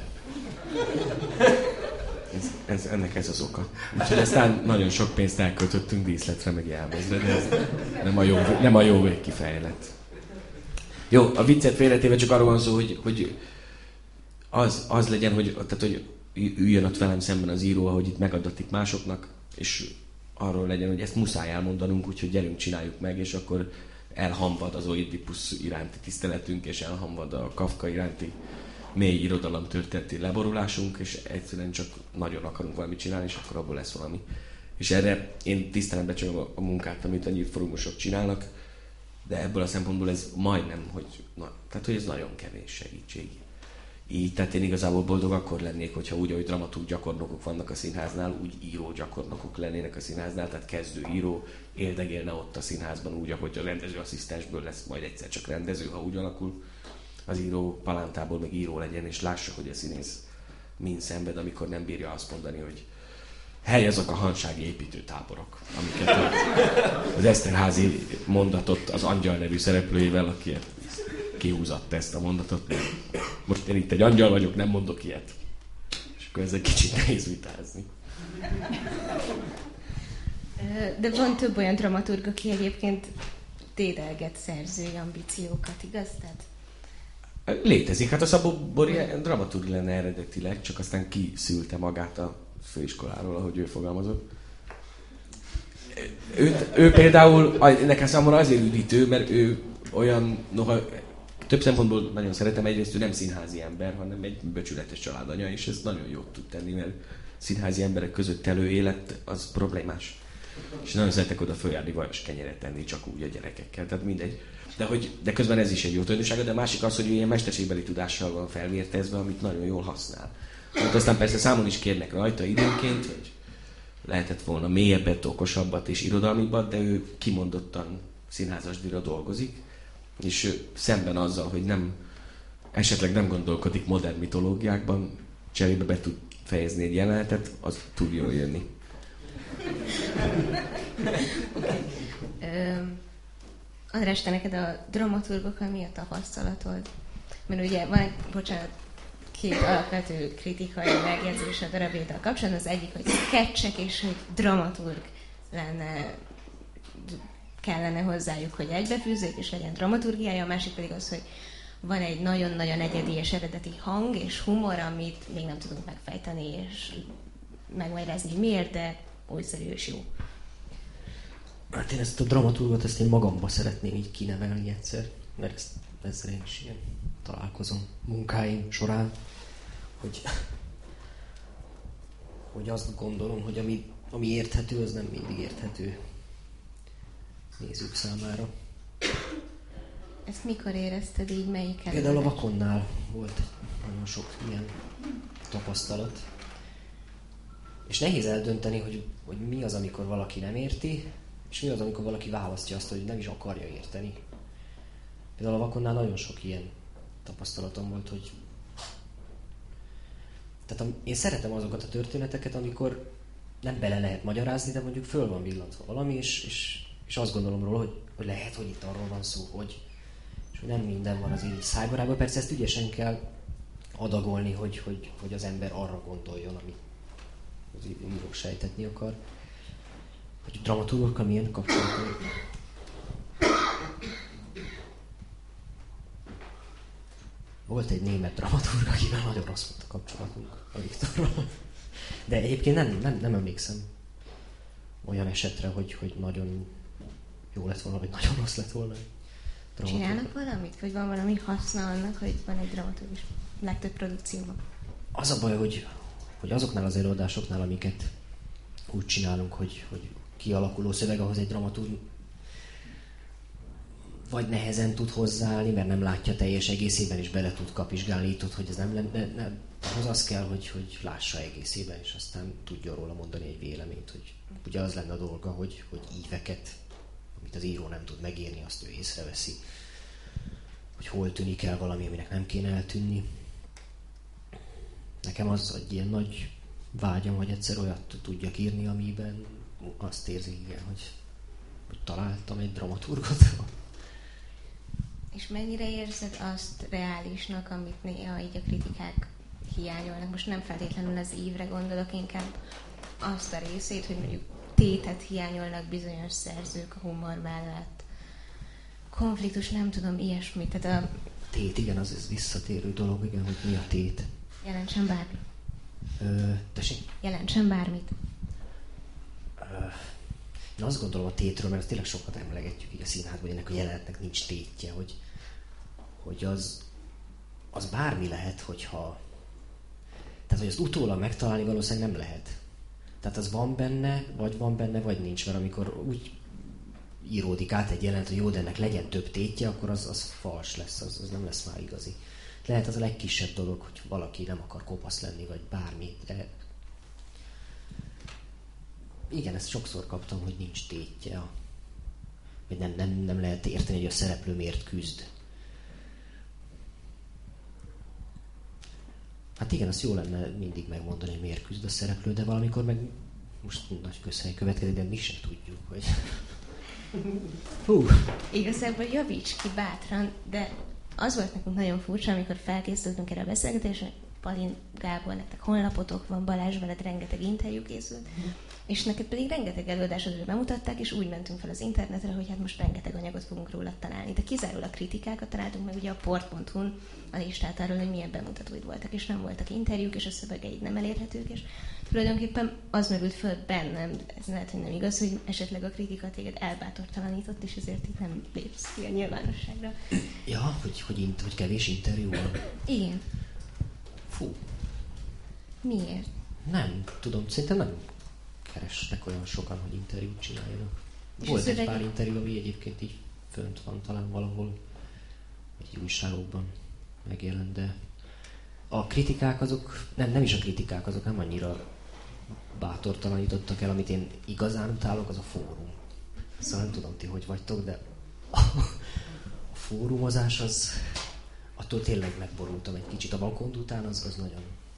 Ennek ez az oka. Úgyhogy aztán nagyon sok pénzt elköltöttünk díszletre, meg jelmezre, de ez nem a jó végkifejlet. Jó, a viccet félretéve csak arról van szó, hogy az legyen, hogy üljön ott velem szemben az író, ahogy itt megadatik másoknak, és arról legyen, hogy ezt muszáj elmondanunk, úgyhogy gyerünk, csináljuk meg, és akkor elhamvad az Oidipusz iránti tiszteletünk, és elhamvad a Kafka iránti mély irodalomtörténeti leborulásunk, és egyszerűen csak nagyon akarunk valamit csinálni, és akkor abból lesz valami. És erre én tisztelen becsülöm a munkát, amit a Nyílt Fórumosok csinálnak, de ebből a szempontból ez majdnem, tehát hogy ez nagyon kevés segítség. Így, tehát én igazából boldog akkor lennék, hogyha úgy, ahogy dramaturg gyakornokok vannak a színháznál, úgy író gyakornokok lennének a színháznál, tehát kezdő író éldegélne ott a színházban úgy, ahogy a rendezőasszisztensből lesz majd egyszer csak rendező, ha úgy alakul. az író palántából meg író legyen, és lássa, hogy a színész mind szenved, amikor nem bírja azt mondani, hogy hely azok a hansági építőtáborok, amiket az Eszterházy mondatott az Angyal nevű szereplőjével, aki kihúzatta ezt a mondatot. Most én itt egy angyal vagyok, nem mondok ilyet. És akkor ez egy kicsit nehéz vitázni. De van több olyan dramaturg, aki egyébként dédelget szerzői ambíciókat, igaz? Tehát... Létezik. Hát a Szabó Bori dramaturg lenne eredetileg, csak aztán kiszülte magát a főiskoláról, ahogy ő fogalmazott. Ő például, nekem számomra azért üdítő, mert ő olyan, noha több szempontból nagyon szeretem, egyrészt ő nem színházi ember, hanem egy becsületes családanya, és ez nagyon jót tud tenni, mert színházi emberek között telő élet az problémás. És nagyon szeretek oda följárni vajos kenyeret tenni, csak úgy a gyerekekkel, tehát mindegy. De közben ez is egy jó tulajdonsága, de a másik az, hogy ilyen mesterségbeli tudással van felvértezve, amit nagyon jól használ. Hát aztán persze számon is kérnek rajta időnként, hogy lehetett volna mélyebbet, okosabbat és irodalmibbat, de ő kimondottan színházasdíjra dolgozik, és ő szemben azzal, hogy esetleg nem gondolkodik modern mitológiákban, cserébe be tud fejezni egy jelenetet, az tud jól jönni. András, te neked a dramaturgokkal mi a tapasztalatod? Mert ugye van két alapvető kritikai megjegyzés a darabéddal kapcsolatban. Az egyik, hogy sketchek, és hogy dramaturg kellene hozzájuk, hogy egybefűzzék, és legyen dramaturgiája. A másik pedig az, hogy van egy nagyon-nagyon egyedi és eredeti hang és humor, amit még nem tudunk megfejteni, és megmagyarázni, hogy miért, de újszerű és jó. Hát én ezt a dramaturgot, ezt én magamba szeretném így kinevelni egyszer, mert ezzel én is ilyen találkozom munkáim során, hogy azt gondolom, hogy ami érthető, az nem mindig érthető nézők számára. Ezt mikor érezted így, melyik előadás? Például a Vakonnál volt nagyon sok ilyen tapasztalat. És nehéz eldönteni, hogy mi az, amikor valaki nem érti, és mi az, amikor valaki választja azt, hogy nem is akarja érteni. Például a Vakonnál nagyon sok ilyen tapasztalatom volt, hogy... Tehát én szeretem azokat a történeteket, amikor nem bele lehet magyarázni, de mondjuk föl van villantva valami, és azt gondolom róla, hogy lehet, hogy itt arról van szó, és hogy nem minden van az így szájbarában. Persze ezt ügyesen kell adagolni, hogy az ember arra gondoljon, amit az író sejtetni akar. Hogy dramaturgokkal milyen kapcsolatunk? Volt egy német dramaturg, akivel nagyon rossz volt a kapcsolatunk, a Viktorral. De egyébként nem emlékszem olyan esetre, hogy nagyon jó lett volna, vagy nagyon rossz lett volna. Csinálnak valamit? Vagy van valami haszna annak, hogy van egy dramaturgus legtöbb produkcióban? Az a baj, hogy azoknál az előadásoknál, amiket úgy csinálunk, hogy kialakuló szöveg, ahhoz egy dramaturg vagy nehezen tud hozzáállni, mert nem látja teljes egészében, és bele tud kapizsgálni, így tud, hogy ez nem lenne. Ahhoz az kell, hogy lássa egészében, és aztán tudja róla mondani egy véleményt, hogy ugye az lenne a dolga, hogy íveket, amit az író nem tud megírni, azt ő észreveszi. Hogy hol tűnik el valami, aminek nem kéne eltűnni. Nekem az egy ilyen nagy vágyam, hogy egyszer olyat tudjak írni, amiben azt érzi, igen, hogy találtam egy dramaturgot. És mennyire érzed azt reálisnak, amit néha így a kritikák hiányolnak? Most nem feltétlenül az ívre gondolok, inkább azt a részét, hogy mondjuk tétet hiányolnak bizonyos szerzők a humor mellett. Konfliktus, nem tudom, ilyesmi. Tehát a tét, igen, az visszatérő dolog, igen, hogy mi a tét. Jelentsen bármit. Tessék? Jelentsen bármit. Én azt gondolom a tétről, mert tényleg sokat emlegetjük így a színházban, hogy ennek a jelenetnek nincs tétje, hogy az bármi lehet, hogyha... Tehát, hogy azt utólag megtalálni valószínűleg nem lehet. Tehát az van benne, vagy nincs, mert amikor úgy íródik át egy jelenet, hogy jó, de ennek legyen több tétje, akkor az fals lesz, az nem lesz már igazi. Lehet az a legkisebb dolog, hogy valaki nem akar kopasz lenni, vagy bármi, de... Igen, ezt sokszor kaptam, hogy nincs tétje. Vagy nem lehet érteni, hogy a szereplő miért küzd. Hát igen, azt jó lenne mindig megmondani, hogy miért küzd a szereplő, de valamikor meg most nagy közhely következik, de mi sem tudjuk, hogy... Hú. Igazából javíts ki bátran, de az volt nekünk nagyon furcsa, amikor felkészültünk erre a beszélgetésre, Palin, Gábor, nektek honlapotok van, Balázs, veled rengeteg interjú készült, és neked pedig rengeteg előadásodra bemutatták, és úgy mentünk fel az internetre, hogy hát most rengeteg anyagot fogunk róla találni. De kizárólag kritikákat találtunk meg ugye a port.hu-n a listát arról, hogy milyen bemutatóid voltak, és nem voltak interjúk, és a szövegeid nem elérhetők, és tulajdonképpen az merült föl bennem, ez lehet, hogy nem igaz, hogy esetleg a kritika téged elbátortalanított, és ezért itt nem lépsz ki a nyilvánosságra. Ja, hogy kevés interjú van. Igen. Fú. Miért? Nem, tudom, szerintem nem keresnek olyan sokan, hogy interjút csináljanak. És Volt egy pár interjú, ami egyébként így fönt van talán valahol, egy újságokban megjelent, de a kritikák azok, nem is a kritikák, azok nem annyira bátortalanítottak el, amit én igazán utálok, az a fórum. Szóval nem tudom ti, hogy vagytok, de a fórumozás az, attól tényleg megborultam egy kicsit. A Vakond után az nagyon...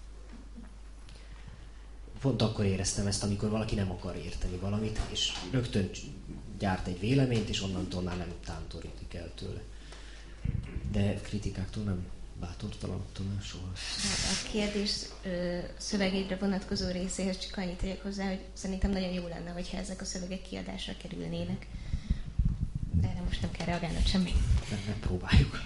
Pont akkor éreztem ezt, amikor valaki nem akar érteni valamit, és rögtön gyárt egy véleményt, és onnantól már nem tántorítik el tőle. De kritikáktól nem bátortalanodtam el soha. A kérdés szövegédre vonatkozó részéhez csak annyit tegyek hozzá, hogy szerintem nagyon jó lenne, hogyha ezek a szövegek kiadásra kerülnének. De erre most nem kell reagálnod semmi. Nem próbáljuk.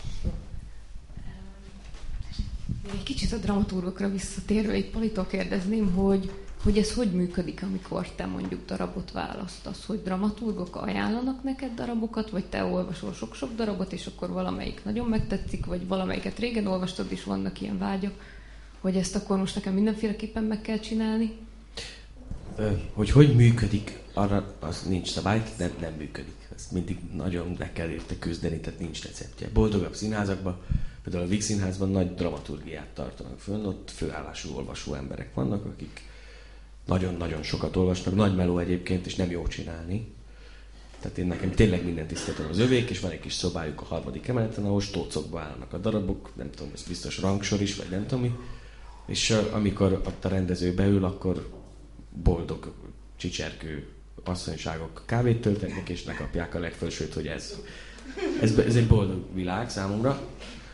Egy kicsit a dramaturgokra visszatérve, egy Palitól kérdezném, hogy ez hogy működik, amikor te mondjuk darabot választasz, hogy dramaturgok ajánlanak neked darabokat, vagy te olvasol sok-sok darabot, és akkor valamelyik nagyon megtetszik, vagy valamelyiket régen olvastad, és vannak ilyen vágyak, hogy ezt akkor most nekem mindenféleképpen meg kell csinálni? Hogy működik, arra az nincs szabály, nem működik. Ezt mindig nagyon le kell érte küzdeni, tehát nincs receptje. Boldogabb színházakban, például a Víg Színházban nagy dramaturgiát tartanak fönn, ott főállású olvasó emberek vannak, akik nagyon-nagyon sokat olvasnak, nagy meló egyébként, és nem jó csinálni. Tehát én nekem tényleg minden tiszteletem az övék, és van egy kis szobájuk a 3. emeleten, ahol stócokba állnak a darabok, nem tudom, ez biztos rangsor is, vagy nem tudom mi. És amikor ott a rendező beül, akkor boldog, csicserkő asszonyságok kávét töltenek, és ne kapják a legfelsőt, hogy ez egy boldog világ számomra.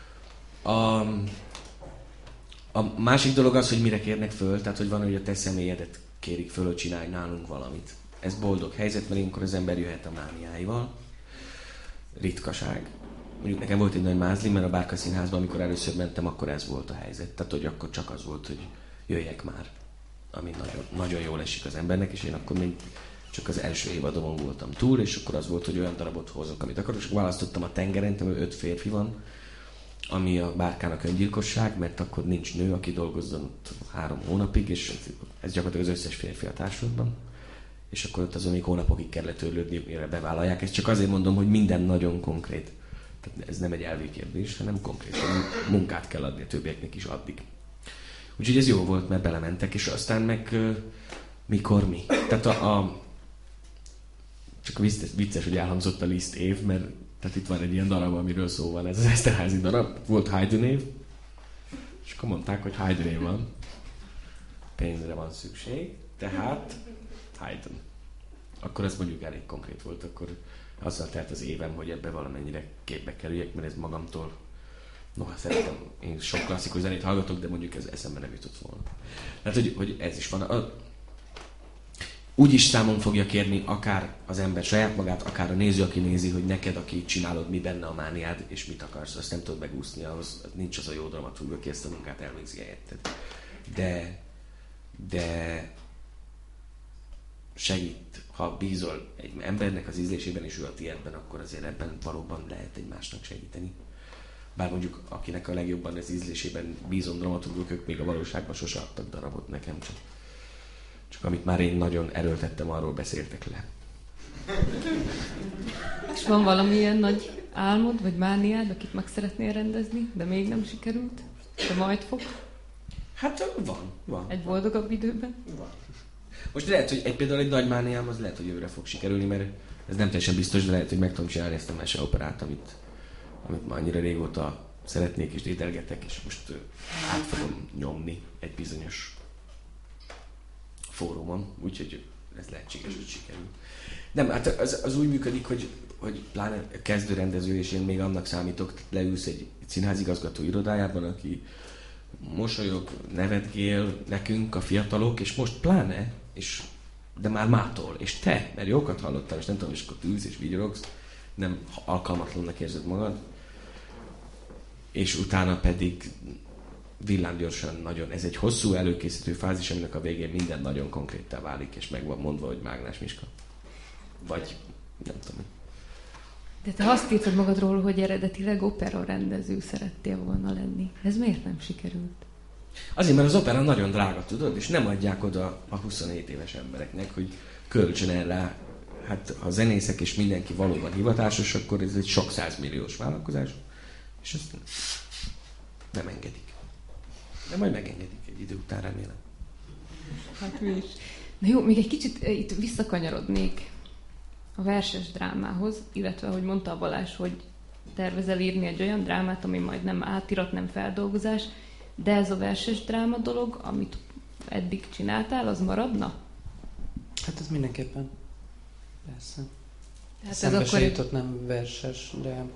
A másik dolog az, hogy mire kérnek föl, tehát hogy van, hogy a te személyedet kérik föl, hogy csinálj nálunk valamit. Ez boldog helyzet, mert ilyenkor az ember jöhet a mániáival. Ritkaság. Mondjuk nekem volt egy nagy mázli, mert a Bárka Színházban, amikor először mentem, akkor ez volt a helyzet. Tehát, hogy akkor csak az volt, hogy jöjjek már. Ami nagyon, nagyon jól esik az embernek, és én akkor még csak az első évadomon voltam túl, és akkor az volt, hogy olyan darabot hozok, amit akarok, és választottam a Tengeren, ahol 5 férfi van, ami a Bárkának öngyilkosság, mert akkor nincs nő, aki dolgozzon ott 3 hónapig, és ez gyakorlatilag az összes férfi a társadalomban. És akkor ott azon még hónapokig kellett törlődni, mire bevállalják. Ezt csak azért mondom, hogy minden nagyon konkrét. Tehát ez nem egy elvi kérdés, hanem konkrét. Munkát kell adni a többieknek is addig. Úgyhogy ez jó volt, mert belementek, és aztán meg mikor mi. Tehát csak vicces, hogy elhangzott a Liszt év, mert tehát itt van egy ilyen darab, amiről szó van, ez az Eszterházy darab. Volt Haydn év, és akkor mondták, hogy Haydn év van. Pénzre van szükség, tehát Haydn. Akkor ez mondjuk elég konkrét volt, akkor azzal telt az évem, hogy ebbe valamennyire képbe kerüljek, mert ez magamtól, noha szeretem, én sok klasszikus zenét hallgatok, de mondjuk ez eszembe nem jutott volna. Tehát, hogy ez is van. Úgy is számon fogja kérni akár az ember saját magát, akár a néző, aki nézi, hogy neked, aki csinálod, mi benne a mániád, és mit akarsz, azt nem tudod megúszni, ahhoz nincs az a jó dramaturg, aki ezt a munkát elvégzi helyetted. De segít, ha bízol egy embernek az ízlésében, és ő a tiédben, akkor azért ebben valóban lehet egymásnak segíteni. Bár mondjuk, akinek a legjobban az ízlésében bízom dramaturgok, ők még a valóságban sose adtak darabot nekem, csak amit már én nagyon erőltettem, arról beszéltek le. És van valamilyen nagy álmod, vagy mániád, akit meg szeretnél rendezni, de még nem sikerült? De majd fog? Hát van. Egy boldogabb időben? Van. Most lehet, hogy például egy nagy mániám, az lehet, hogy jövőre fog sikerülni, mert ez nem teljesen biztos, de lehet, hogy meg tudom csinálni ezt a meseoperát, amit már annyira régóta szeretnék és dédelgetek, és most át fogom nyomni egy bizonyos fórumon, úgyhogy ez lehetséges, hogy sikerül. Nem, hát az úgy működik, hogy pláne kezdőrendező, és én még annak számítok, leülsz egy színházigazgató irodájában, aki mosolyog, nevetgél nekünk, a fiatalok, és most pláne, de már mától, és te, mert jókat hallottam, és nem tudom, és akkor ülsz és vigyorogsz, nem alkalmatlannak érzed magad, és utána pedig villámgyorsan nagyon, ez egy hosszú előkészítő fázis, aminek a végén minden nagyon konkréttá válik, és meg van mondva, hogy Mágnás Miska. Vagy nem tudom. De te azt írtad magadról, hogy eredetileg opera rendező szerettél volna lenni. Ez miért nem sikerült? Azért, mert az opera nagyon drága, tudod, és nem adják oda a 27 éves embereknek, hogy kölcsön el rá. Hát ha a zenészek és mindenki valóban hivatásos, akkor ez egy sok 100 milliós vállalkozás, és ezt nem engedik. De majd megengedik egy idő után, remélem. Hát mi is. Na jó, még egy kicsit itt visszakanyarodnék a verses drámához, illetve, ahogy mondta a Balázs, hogy tervezel írni egy olyan drámát, ami majd nem átirat, nem feldolgozás, de ez a verses dráma dolog, amit eddig csináltál, az maradna? Hát ez mindenképpen. Persze. Tehát eszembe ez se akkor jutott, nem verses, de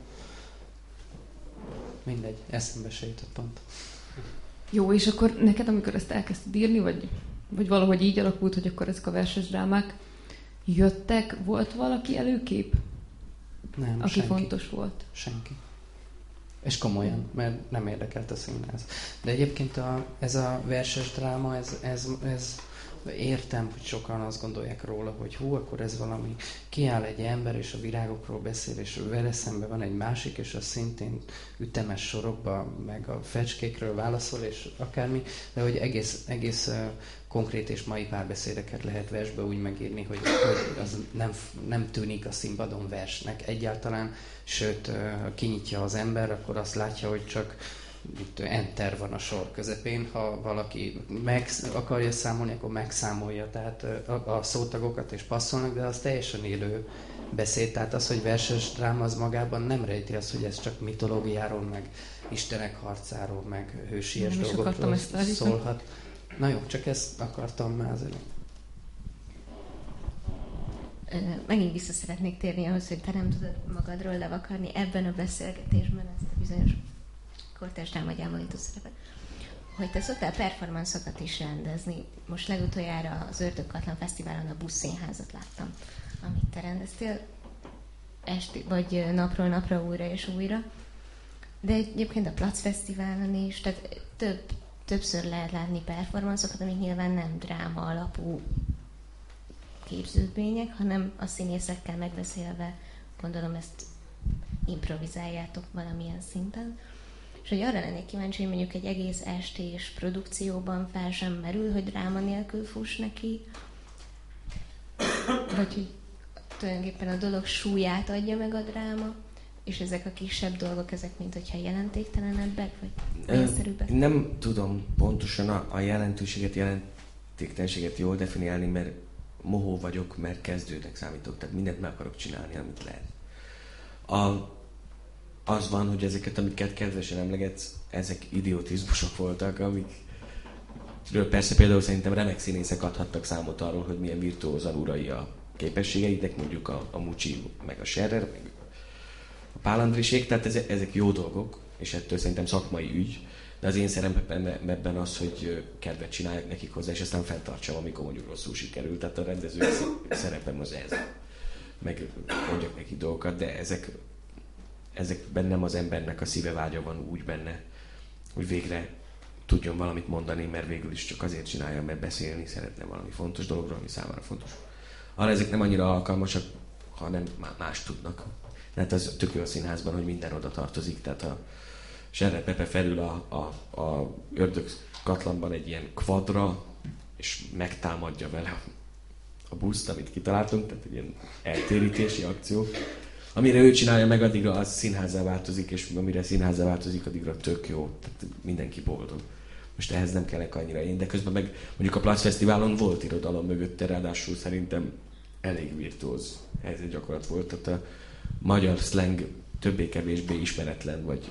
mindegy, eszembe se jutott pont. Jó, és akkor neked, amikor ezt elkezdted írni, vagy valahogy így alakult, hogy akkor ezek a verses drámák jöttek, volt valaki előkép, Nem, aki senki. fontos volt? Senki. És komolyan, mert nem érdekelt a színház. De egyébként ez a verses dráma, ez értem, hogy sokan azt gondolják róla, hogy hú, akkor ez valami, kiáll egy ember, és a virágokról beszél, és vele szemben van egy másik, és az szintén ütemes sorokba, meg a fecskékről válaszol, és akármi, de hogy egész konkrét és mai párbeszédeket lehet versbe úgy megírni, hogy az nem tűnik a színpadon versnek egyáltalán, sőt, ha kinyitja az ember, akkor azt látja, hogy csak itt enter van a sor közepén, ha valaki meg akarja számolni, akkor megszámolja, tehát a szótagokat és passzolnak, de az teljesen élő beszéd, tehát az, hogy verses dráma, az magában nem rejti azt, hogy ez csak mitológiáról, meg istenek harcáról, meg hősies dolgokról szólhat. Na jó, csak ezt akartam már az előbb. Megint vissza szeretnék térni ahhoz, hogy te nem tudod magadról levakarni ebben a beszélgetésben ezt a bizonyos kortárs drámagyámolító szerepet, hogy te szoktál performanszokat is rendezni. Most legutoljára az Ördögkatlan Fesztiválon a Buszszínházat láttam, amit te rendeztél, vagy napról napra újra és újra. De egyébként a Platz Fesztiválon is, tehát többször lehet látni performanszokat, amik nyilván nem dráma alapú képződmények, hanem a színészekkel megbeszélve, gondolom ezt improvizáljátok valamilyen szinten. És hogy arra lennék kíváncsi, hogy mondjuk egy egész estés produkcióban fel sem merül, hogy dráma nélkül fuss neki, vagy hogy tulajdonképpen a dolog súlyát adja meg a dráma, és ezek a kisebb dolgok, ezek mint hogyha jelentéktelenebbek, vagy egyszerűbbek? Nem tudom pontosan a jelentéktelenséget jól definiálni, mert mohó vagyok, mert kezdőnek számítok, tehát mindent meg akarok csinálni, amit lehet. Az van, hogy ezeket, amiket kedvesen emlegetsz, ezek idiotizmusok voltak, amikről persze például szerintem remek színészek adhattak számot arról, hogy milyen virtuózan urai a képességeitek, mondjuk a Mucsi, meg a Scherrer, meg a Pál Andrisék, tehát ezek jó dolgok, és ettől szerintem szakmai ügy, de az én szerepem ebben az, hogy kedvet csináljak nekik hozzá, és aztán fenntartsam, amikor mondjuk rosszul sikerül, tehát a rendezői szerepem az ez. Meg mondjak neki dolgokat, de ezekben nem az embernek a szíve vágya van úgy benne, hogy végre tudjon valamit mondani, mert végül is csak azért csinálja, mert beszélni szeretne valami fontos dologról, ami számára fontos. Arra ezek nem annyira alkalmasak, hanem más tudnak. Tehát az tök jó a színházban, hogy minden oda tartozik, tehát a Scherrer Pepe felül a Ördögkatlanban egy ilyen kvadra, és megtámadja vele a buszt, amit kitaláltunk, tehát egy ilyen eltérítési akció. Amire ő csinálja meg, addigra az színházzá változik, és amire színházzá változik, addigra tök jó. Tehát mindenki boldog. Most ehhez nem kellek annyira én, de közben meg mondjuk a Platz Fesztiválon volt irodalom mögötte, ráadásul szerintem elég virtuóz helyzetgyakorlat volt. Tehát a magyar slang többé-kevésbé ismeretlen, vagy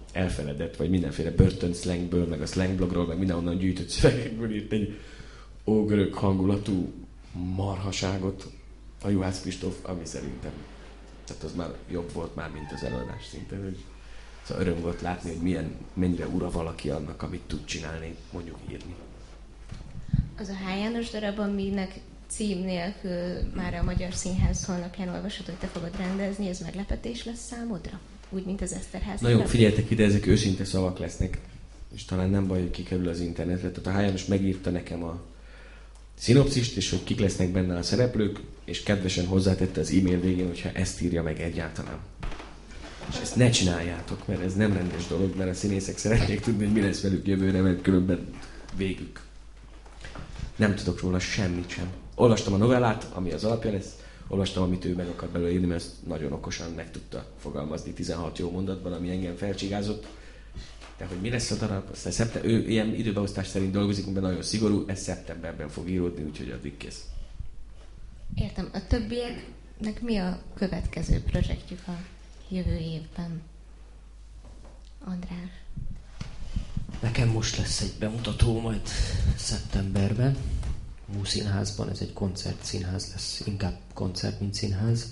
elfeledett, vagy mindenféle börtönszlengből, meg a slangblogról, meg mindenhonnan gyűjtött szövegekből írt egy ógörög hangulatú marhaságot a Juhász Kristóf, ami szerintem, tehát az már jobb volt már, mint az előadás szintén, hogy szóval öröm volt látni, hogy mennyire ura valaki annak, amit tud csinálni, mondjuk írni. Az a H. János darab, aminek cím nélkül már a Magyar Színház honlapján olvasható, hogy te fogod rendezni, ez meglepetés lesz számodra? Úgy, mint az Eszterház. Na jó, figyeljetek ide, ezek őszinte szavak lesznek, és talán nem baj, hogy kikerül az internetre. Tehát a H. János megírta nekem a szinopszist, és hogy kik lesznek benne a szereplők, és kedvesen hozzátette az e-mail végén, hogyha ezt írja meg egyáltalán. És ezt ne csináljátok, mert ez nem rendes dolog, mert a színészek szeretnék tudni, hogy mi lesz velük jövőre, mert különben végük. Nem tudok róla semmit sem. Olvastam a novellát, ami az alapja lesz, olvastam, amit ő meg akar belőle írni, mert ezt nagyon okosan meg tudta fogalmazni 16 jó mondatban, ami engem felcsigázott. De hogy mi lesz a darab, aztán ő ilyen időbeosztás szerint dolgozik, mert nagyon szigorú, ez szeptemberben fog íródni, úgyhogy addig kész. Értem. A többieknek mi a következő projektjük a jövő évben? András? Nekem most lesz egy bemutató majd szeptemberben. Múszínházban, ez egy koncertszínház lesz, inkább koncert, mint színház.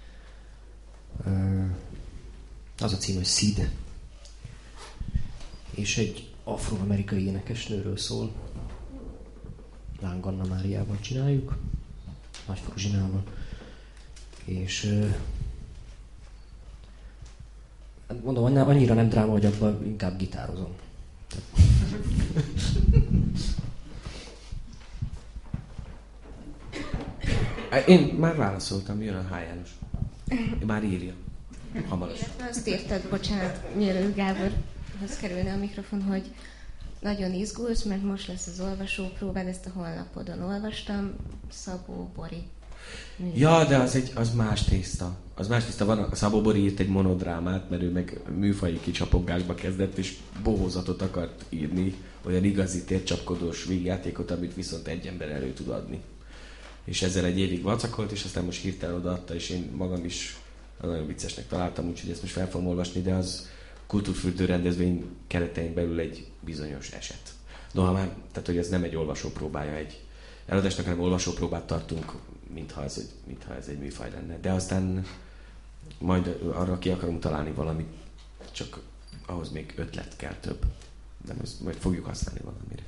Az a cím, hogy Sid. És egy afroamerikai énekesnőről szól. Láng Anna Máriával csináljuk, Nagy Fruzsinával. És mondom, annyira nem dráma, hogy abban inkább gitározom. Én már válaszoltam, jön a H. János. Már írja. Hamarosan. Azt írtad, bocsánat, mielőtt Gáborhoz kerülne a mikrofon, hogy nagyon izgulsz, mert most lesz az olvasópróbád, ezt a honlapodon olvastam, Szabó Bori. Ja, de az más tészta. Az más tészta. Van, a Szabó Bori írt egy monodrámát, mert ő meg műfaji kicsapogásba kezdett, és bohózatot akart írni, olyan igazi tércsapkodós vígjátékot, amit viszont egy ember elő tud adni. És ezzel egy évig vacakolt, és aztán most hirtelen odaadta, és én magam is nagyon viccesnek találtam, úgyhogy ezt most fel fogom olvasni, de az kultúrfürdő rendezvény keretein belül egy bizonyos eset. Noha már, tehát hogy ez nem egy olvasópróbája egy előadásnak, hanem olvasópróbát tartunk, mintha ez egy műfaj lenne. De aztán majd arra ki akarunk találni valamit, csak ahhoz még ötlet kell több. De majd fogjuk használni valamire.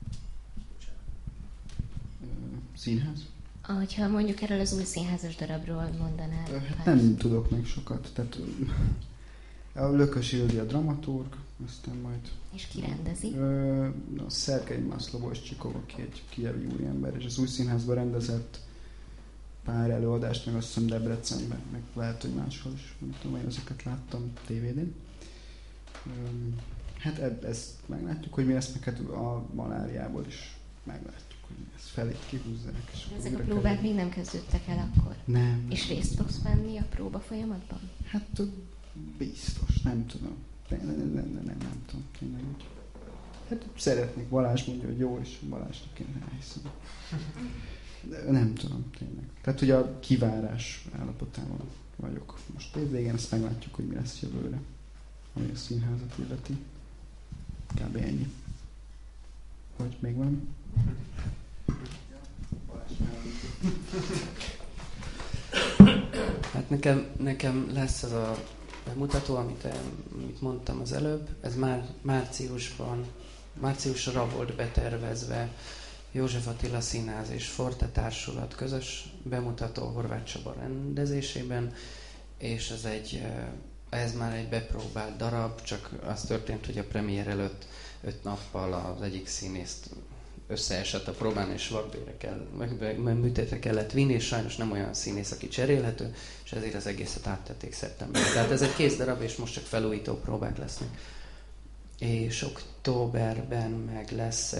Színház? Ahogyha mondjuk erről az új színházas darabról mondanál. Hát nem tudok még sokat. Tehát a Lökös Ildi a dramaturg, aztán majd... És ki rendezi? A Szerkei Maszloboscsikov, aki egy kijevi úriember, és az új színházban rendezett pár előadást, meg azt hiszem Debrecenben, meg lehet, hogy máshol is, nem tudom, én ezeket láttam tévédén. Hát ezt meglátjuk, hogy mi lesz, meg hát a maláriából is meglátjuk, hogy ezt felé kihúzzák. És ezek a próbák még nem kezdődtek el akkor? Nem. És részt fogsz venni a próba folyamatban? Hát biztos, nem tudom. Nem tudom, tényleg úgy. Hát szeretnék, Balázs mondja, hogy jó, és Balázsnak én elhiszem. Nem tudom, tényleg. Tehát, hogy a kivárás állapotában vagyok. Most évvégén ezt meglátjuk, hogy mi lesz jövőre, ami a színházat illeti. Kb. Ennyi. Hogy még van? Hát nekem lesz az a bemutató, amit mondtam az előbb. Ez már márciusra volt betervezve József Attila Színház és Forte Társulat közös bemutató Horváth Csaba rendezésében, és ez már egy bepróbált darab, csak az történt, hogy a premier előtt 5 nappal az egyik színészt összeesett a próbán, és műtétre kellett vinni, és sajnos nem olyan színész, aki cserélhető, és ezért az egészet áttették szeptemberre. Tehát ez egy kész darab, és most csak felújító próbák lesznek. És októberben meg lesz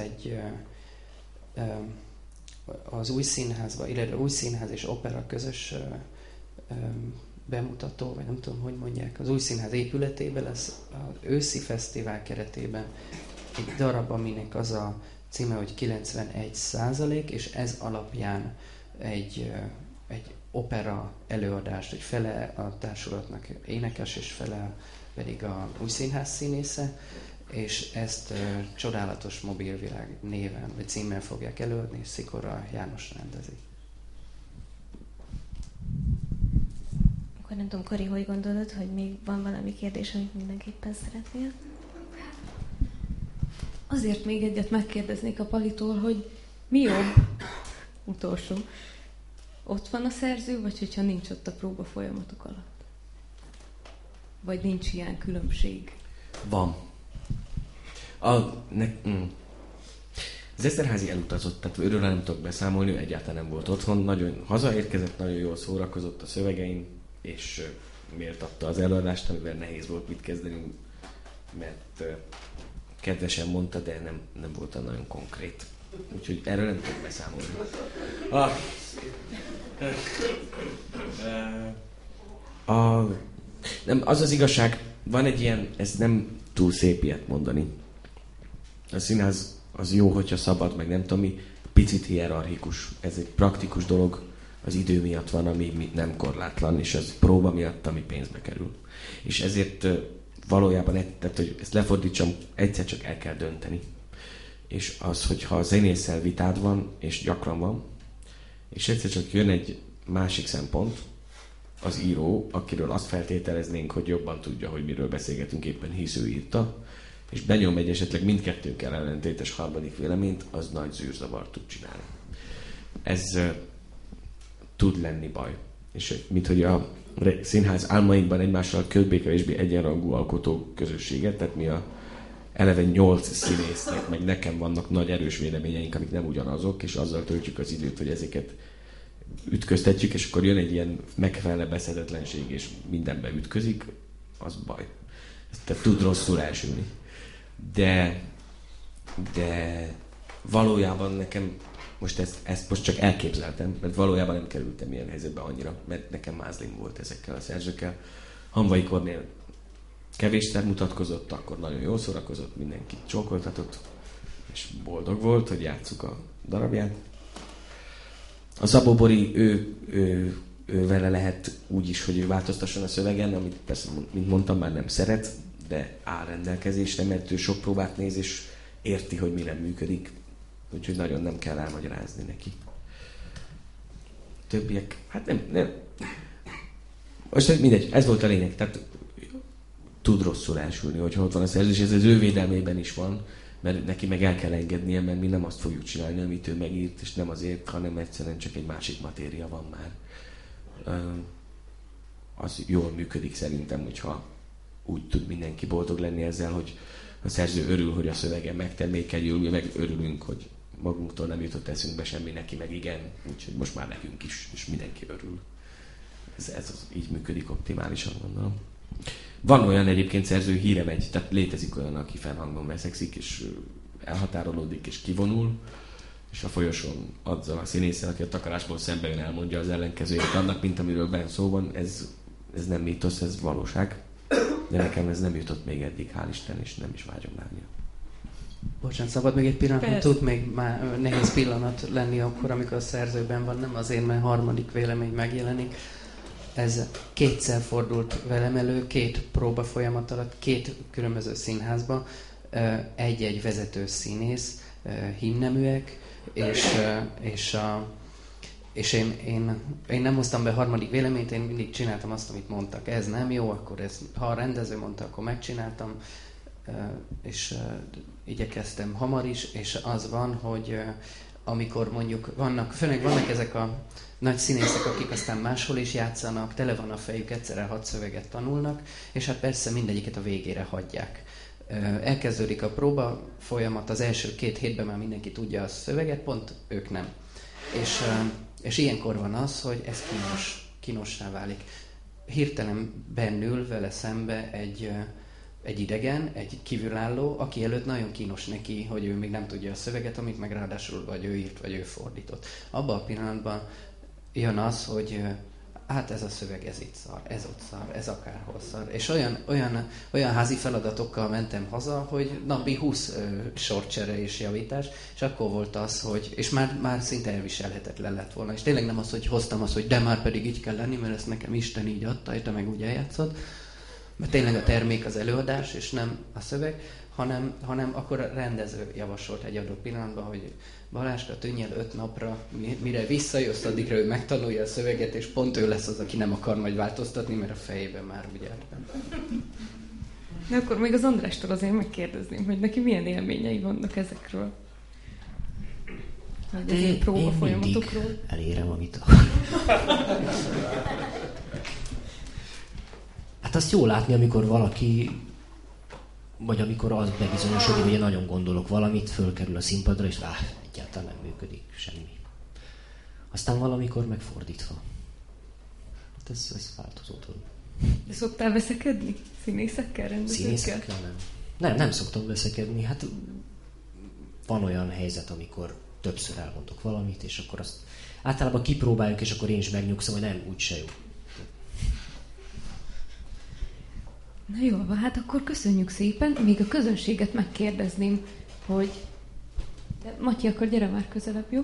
az új színházban, illetve új színház és opera közös bemutató, vagy nem tudom, hogy mondják, az új színház épületében lesz az őszi fesztivál keretében egy darab, aminek az a címe, hogy 91%, és ez alapján egy opera előadást, hogy fele a társulatnak énekes, és fele pedig a új színház színésze, és ezt Csodálatos mobilvilág néven, vagy címmel fogják előadni, és Szikora János rendezi. Akkor nem tudom, Kori, hogy gondolod, hogy még van valami kérdés, amit mindenképpen szeretnél? Azért még egyet megkérdeznék a Palitól, hogy mi jobb, utolsó, ott van a szerző, vagy hogyha nincs ott a próba folyamatok alatt? Vagy nincs ilyen különbség? Van. Az Eszterházy elutazott, tehát őről nem tudok beszámolni, ő egyáltalán nem volt otthon, nagyon hazaérkezett, nagyon jól szórakozott a szövegein, és méltatta az előadást, amivel nehéz volt mit kezdeni, mert kedvesen mondta, de nem volt nagyon konkrét. Úgyhogy erről nem tudok beszámolni. Nem, az az igazság, van egy ilyen, ez nem túl szép ilyet mondani. A színház az jó, hogyha szabad, meg nem tudom mi, picit hierarchikus. Ez egy praktikus dolog, az idő miatt van, ami nem korlátlan, és az próba miatt, ami pénzbe kerül. És ezért valójában, tehát, hogy ezt lefordítsam, egyszer csak el kell dönteni. És az, hogyha a zenésszel vitád van, és gyakran van, és egyszer csak jön egy másik szempont, az író, akiről azt feltételeznénk, hogy jobban tudja, hogy miről beszélgetünk éppen, hisz ő írta, és benyom egy esetleg mindkettőnkkel ellentétes harmadik véleményt, az nagy zűrzavart tud csinálni. Ez tud lenni baj. És mint hogy a színház álmainkban egymással többé-kevésbé egyenrangú alkotó közösséget, tehát mi a eleve 8 színésznek, meg nekem vannak nagy erős véleményeink, amik nem ugyanazok, és azzal töltjük az időt, hogy ezeket ütköztetjük, és akkor jön egy ilyen megfelelő beszédetlenség, és mindenbe ütközik, az baj. Tehát tud rosszul elsülni. De valójában nekem, ezt most csak elképzeltem, mert valójában nem kerültem ilyen helyzetbe annyira, mert nekem mázlim volt ezekkel a szerzőkkel. Hamvai Kornél kevésszer mutatkozott, akkor nagyon jól szórakozott, mindenkit csókoltatott, és boldog volt, hogy játsszuk a darabját. A Szabó Bori, ő vele lehet úgy is, hogy ő változtasson a szövegen, amit persze, mint mondtam, már nem szeret, de áll rendelkezésre, mert ő sok próbát néz, és érti, hogy mi nem működik. Úgyhogy nagyon nem kell elmagyarázni neki. Többiek, hát nem. Most mindegy, ez volt a lényeg. Tehát tud rosszul elsülni, hogyha ott van a szerzés, ez az ő védelmében is van, mert neki meg el kell engednie, mert mi nem azt fogjuk csinálni, amit ő megírt, és nem azért, hanem egyszerűen csak egy másik matéria van már. Az jól működik szerintem, hogyha úgy tud mindenki boldog lenni ezzel, hogy a szerző örül, hogy a szövege megtermékenyül, mi meg örülünk, hogy magunktól nem jutott eszünkbe semmi, neki meg igen, úgyhogy most már nekünk is, és mindenki örül. Ez így működik optimálisan, gondolom. Van olyan egyébként szerző, híre megy, tehát létezik olyan, aki fennhangon veszekszik, és elhatárolódik, és kivonul, és a folyosón azzal a színészel, aki a takarásból szembe jön, elmondja az ellenkezőjét annak, mint amiről benne szó van. Ez nem mítosz, ez valóság. De nekem ez nem jutott még eddig, hál' Isten, és nem is vágyom rá. Bocsánat, szabad még egy pillanat, tud még már nehéz pillanat lenni akkor, amikor a szerzőben van, nem azért, mert harmadik vélemény megjelenik. Ez kétszer fordult velem elő, 2 próba folyamat alatt, 2 különböző színházban, egy-egy vezető színész, hímneműek, és én nem hoztam be harmadik véleményt, én mindig csináltam azt, amit mondtak. Ez nem jó, akkor ha a rendező mondta, akkor megcsináltam, és igyekeztem hamar is, és az van, hogy amikor mondjuk főleg vannak ezek a nagy színészek, akik aztán máshol is játszanak, tele van a fejük, egyszerre 6 szöveget tanulnak, és hát persze mindegyiket a végére hagyják. Elkezdődik a próba folyamat, az első 2 hétben már mindenki tudja a szöveget, pont ők nem. És ilyenkor van az, hogy ez kínossá válik. Hirtelen bennül vele szembe egy idegen, egy kívülálló, aki előtt nagyon kínos neki, hogy ő még nem tudja a szöveget, amit meg ráadásul vagy ő írt, vagy ő fordított. Abban a pillanatban jön az, hogy hát ez a szöveg, ez itt szar, ez ott szar, ez akárhol szar. És olyan házi feladatokkal mentem haza, hogy napi 20 sorcsere és javítás, és akkor volt az, hogy, és már szinte elviselhetetlen lett volna. És tényleg nem az, hogy hoztam azt, hogy de már pedig így kell lenni, mert ezt nekem Isten így adta, és te meg úgy eljátszott. Mert tényleg a termék az előadás, és nem a szöveg, hanem akkor a rendező javasolt egy adott pillanatban, hogy Balázska, tűnjél 5 napra, mire visszajössz, addigra ő megtanulja a szöveget, és pont ő lesz az, aki nem akar majd változtatni, mert a fejében már ugye... De akkor még az Andrástól azért megkérdezném, hogy neki milyen élményei vannak ezekről. Vagy ezért próba folyamatokról. Elérem, amit Hát azt jó látni, amikor valaki, vagy amikor az bebizonyosodik, hogy én nagyon gondolok valamit, fölkerül a színpadra, és egyáltalán nem működik semmi. Aztán valamikor megfordítva. Hát ez változó dolog. De szoktál veszekedni? Színészekkel, rendezőkkel? Színészekkel nem. Nem szoktam veszekedni. Hát van olyan helyzet, amikor többször elmondok valamit, és akkor azt általában kipróbáljuk, és akkor én is megnyugszom, hogy nem, úgyse jó. Na jól van, hát akkor köszönjük szépen. Még a közönséget megkérdezném, hogy... De Matyi, akkor gyere már közelebb, jó?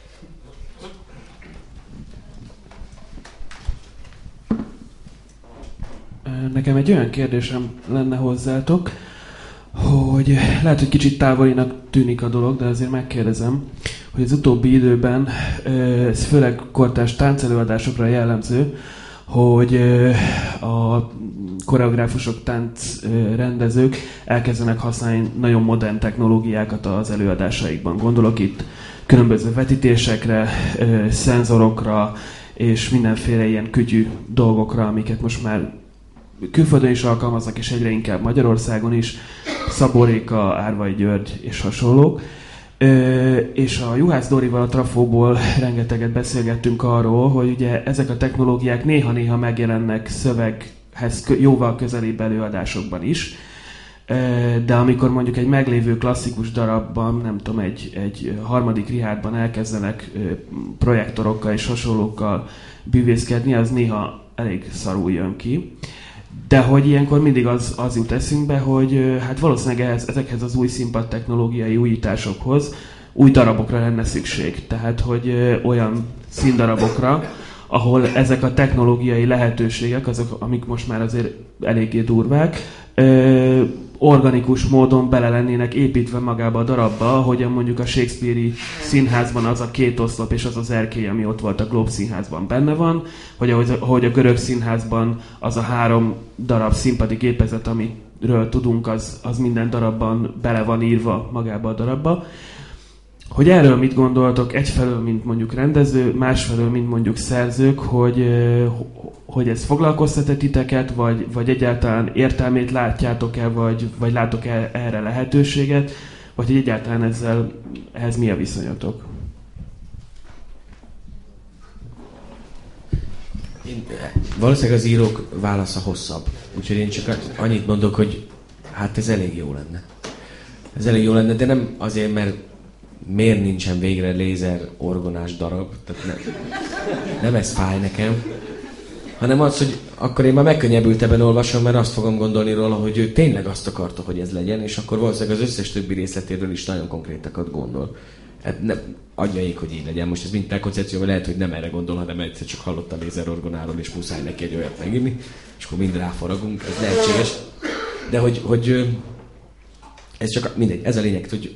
Nekem egy olyan kérdésem lenne hozzátok, hogy lehet, hogy kicsit távolinak tűnik a dolog, de azért megkérdezem, hogy az utóbbi időben, ez főleg kortárs táncelőadásokra jellemző, hogy a koreográfusok, táncrendezők elkezdenek használni nagyon modern technológiákat az előadásaikban. Gondolok itt különböző vetítésekre, szenzorokra és mindenféle ilyen kütyű dolgokra, amiket most már külföldön is alkalmaznak, és egyre inkább Magyarországon is, Szabó Réka, Árvai György és hasonlók. És a Juhász Dórival a Trafóból rengeteget beszélgettünk arról, hogy ugye ezek a technológiák néha-néha megjelennek szöveghez jóval közelibb előadásokban is, de amikor mondjuk egy meglévő klasszikus darabban, nem tudom, egy harmadik Richardban elkezdenek projektorokkal és hasonlókkal bűvészkedni, az néha elég szarul jön ki. De hogy ilyenkor mindig az jut eszünkbe, hogy hát valószínűleg ezekhez az új színpad technológiai újításokhoz új darabokra lenne szükség. Tehát, hogy olyan színdarabokra, ahol ezek a technológiai lehetőségek, azok, amik most már azért eléggé durvák, organikus módon bele lennének építve magába a darabba, ahogyan mondjuk a Shakespeare-i színházban az a 2 oszlop és az az erkély, ami ott volt a Globe színházban benne van, hogy ahogy a görög színházban az a 3 darab színpadi gépezet, amiről tudunk, az minden darabban bele van írva magába a darabba. Hogy erről mit gondoltok, egyfelől, mint mondjuk rendező, másfelől, mint mondjuk szerzők, hogy ez foglalkoztat-e titeket, vagy egyáltalán értelmét látjátok-e, vagy látok-e erre lehetőséget, vagy hogy egyáltalán ehhez mi a viszonyatok? Valószínűleg az írók válasza hosszabb. Úgyhogy én csak annyit mondok, hogy hát ez elég jó lenne. Ez elég jó lenne, de nem azért, mert miért nincsen végre lézer orgonás darab, tehát nem ez fáj nekem, hanem az, hogy akkor én már megkönnyebbültebben olvasom, mert azt fogom gondolni róla, hogy ő tényleg azt akarta, hogy ez legyen, és akkor valószínűleg az összes többi részletéről is nagyon konkrétakat gondol. Hát adjaik, hogy így legyen. Most ez mind prekoncepcióval lehet, hogy nem erre gondol, hanem egyszer csak hallott a lézer orgonáról, és muszáj neki egy olyat megírni, és akkor mind ráfaragunk, ez lehetséges. De hogy ez csak mindegy, ez a lényeg, hogy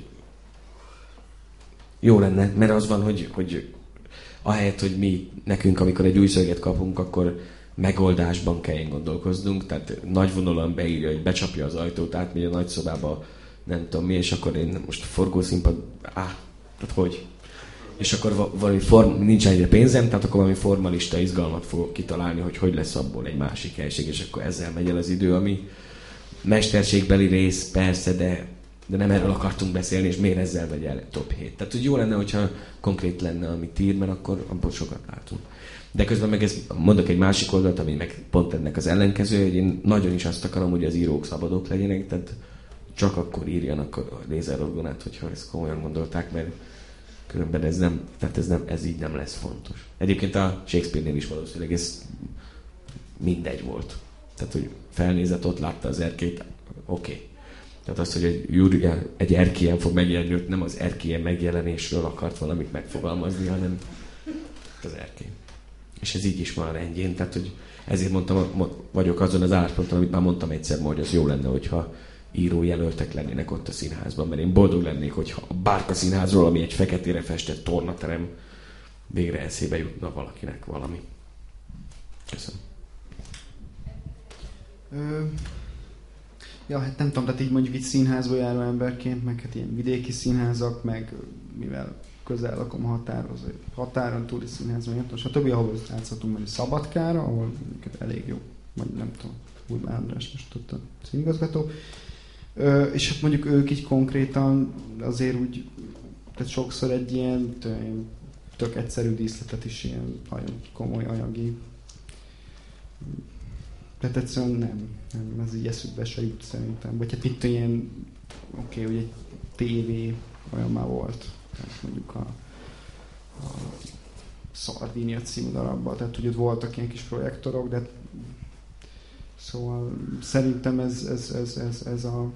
jó lenne, mert az van, hogy ahelyett, hogy mi nekünk, amikor egy új szöveget kapunk, akkor megoldásban kelljen gondolkoznunk, tehát nagy vonalon beírja, hogy becsapja az ajtót, átmegy a nagyszobába, nem tudom mi, és akkor én most forgószínpad, tehát hogy? És akkor valami nincs egyre pénzem, tehát akkor valami formalista izgalmat fogok kitalálni, hogy lesz abból egy másik helység, és akkor ezzel megy el az idő, ami mesterségbeli rész, persze, de nem erről akartunk beszélni, és miért ezzel megy el top 7. Tehát, hogy jó lenne, hogyha konkrét lenne, amit ír, mert akkor abból sokat látunk. De közben meg mondok egy másik oldalt, ami meg pont ennek az ellenkező, hogy én nagyon is azt akarom, hogy az írók szabadok legyenek, tehát csak akkor írjanak a lézerorgonát, hogyha ezt komolyan gondolták, mert Különben ez így nem lesz fontos. Egyébként a Shakespeare-nél is valószínűleg ez mindegy volt. Tehát, hogy felnézett, ott látta az erkélyt, oké. Tehát az, hogy egy erkélyen fog megjelenni, hogy nem az erkélyen megjelenésről akart valamit megfogalmazni, hanem az erkély. És ez így is van a rendjén. Tehát, hogy ezért vagyok azon az állásponton, amit már mondtam egyszer, hogy az jó lenne, hogyha írójelöltek lennének ott a színházban, mert én boldog lennék, hogyha a Bárka Színházról, ami egy feketére festett tornaterem, végre eszébe jutna valakinek valami. Köszönöm. Ja, hát nem tudom, tehát így mondjuk itt színházba járó emberként, meg hát ilyen vidéki színházak, meg mivel közel lakom határhoz, határon túli színházban, nem tudom, stb. Ahol játszhatunk mondjuk Szabadkára, ahol elég jó, vagy nem tudom, Urbán András most ott a színigazgató. És hát mondjuk ők így konkrétan azért úgy, tehát sokszor egy ilyen tök egyszerű díszletet is ilyen nagyon komoly anyagi. Tehát egyszerűen nem, ez így eszükbe se jut szerintem. Vagy hát itt ilyen, oké, hogy egy tévé olyan már volt, tehát mondjuk a Szardínia című darabban, tehát ugye voltak ilyen kis projektorok, de szóval szerintem ez a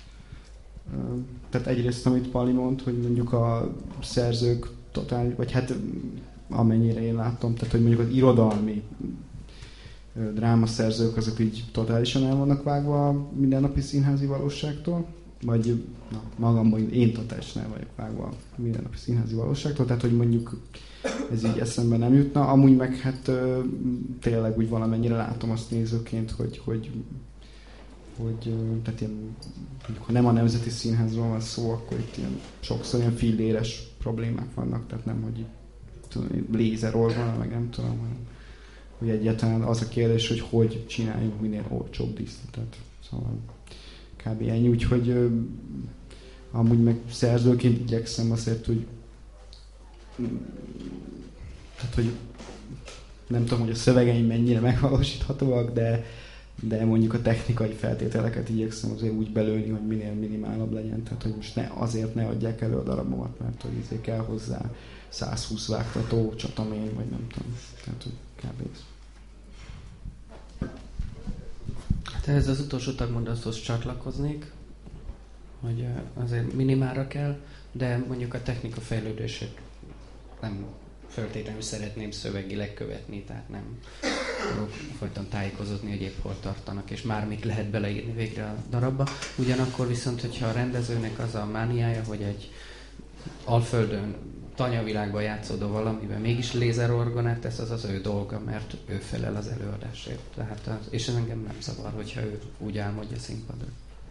tehát egyrészt, amit Pali mond, hogy mondjuk a szerzők totál, vagy hát amennyire én látom, tehát hogy mondjuk az irodalmi drámaszerzők azok így totálisan el vannak vágva a mindennapi színházi valóságtól, vagy magamban én totálisan el vagyok vágva a mindennapi színházi valóságtól, tehát hogy mondjuk ez így eszembe nem jutna. Amúgy meg hát tényleg úgy valamennyire látom azt nézőként, hogy tehát ilyen, ha nem a Nemzeti Színházról van szó, akkor itt ilyen sokszor ilyen filléres problémák vannak, tehát nem, hogy itt lézerorban, meg nem tudom, hanem hogy egyáltalán az a kérdés, hogy csináljunk minél olcsóbb díszletet. Szóval kb. Ennyi, úgyhogy amúgy meg szerzőként igyekszem azért, hogy tehát, hogy nem tudom, hogy a szövegeim mennyire megvalósíthatóak, de mondjuk a technikai feltételeket igyekszem azért úgy belőni, hogy minél minimálabb legyen. Tehát, hogy most azért ne adják elő a darabomat, mert hogy azért kell hozzá 120 vágtató, csatamén, vagy nem tudom. Tehát, hogy kb. Hát ehhez az utolsó tagmondathoz csatlakoznék, hogy azért minimálra kell, de mondjuk a technika fejlődések nem feltétlenül szeretném szövegileg követni, tehát nem fogok folyton tájékozódni, hogy épp hol tartanak, és már mit lehet beleírni végre a darabba. Ugyanakkor viszont, hogyha a rendezőnek az a mániája, hogy egy Alföldön, tanyavilágban játszódó valamiben mégis lézerorgonát tesz, az az ő dolga, mert ő felel az előadásért. Tehát és ez engem nem zavar, hogyha ő úgy álmodja színpadra.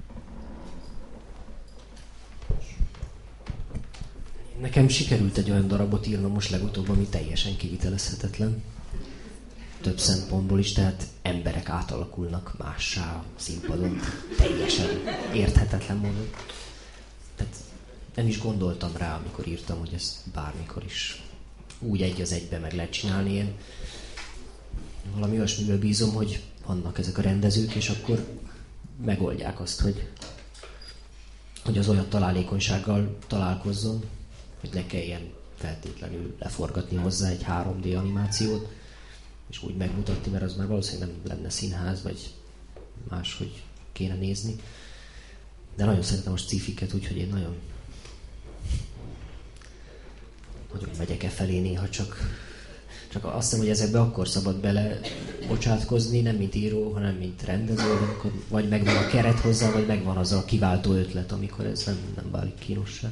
Nekem sikerült egy olyan darabot írnom most legutóbb, ami teljesen kivitelezhetetlen. Több szempontból is, tehát emberek átalakulnak mássá a színpadon. Teljesen érthetetlen módon. Tehát nem is gondoltam rá, amikor írtam, hogy ezt bármikor is úgy egy az egybe meg lehet csinálni. Én valami olyasmiből bízom, hogy vannak ezek a rendezők, és akkor megoldják azt, hogy az olyan találékonysággal találkozzon, hogy ne kelljen feltétlenül leforgatni hozzá egy 3D animációt, és úgy megmutatni, mert az már valószínűleg nem lenne színház, vagy máshogy kéne nézni. De nagyon szeretem a sci-fiket, úgyhogy én nagyon megyek felé néha, csak azt hiszem, hogy ezekbe akkor szabad bele bocsátkozni, nem mint író, hanem mint rendező, amikor vagy megvan a keret hozzá, vagy megvan az a kiváltó ötlet, amikor ez nem válik kínossá.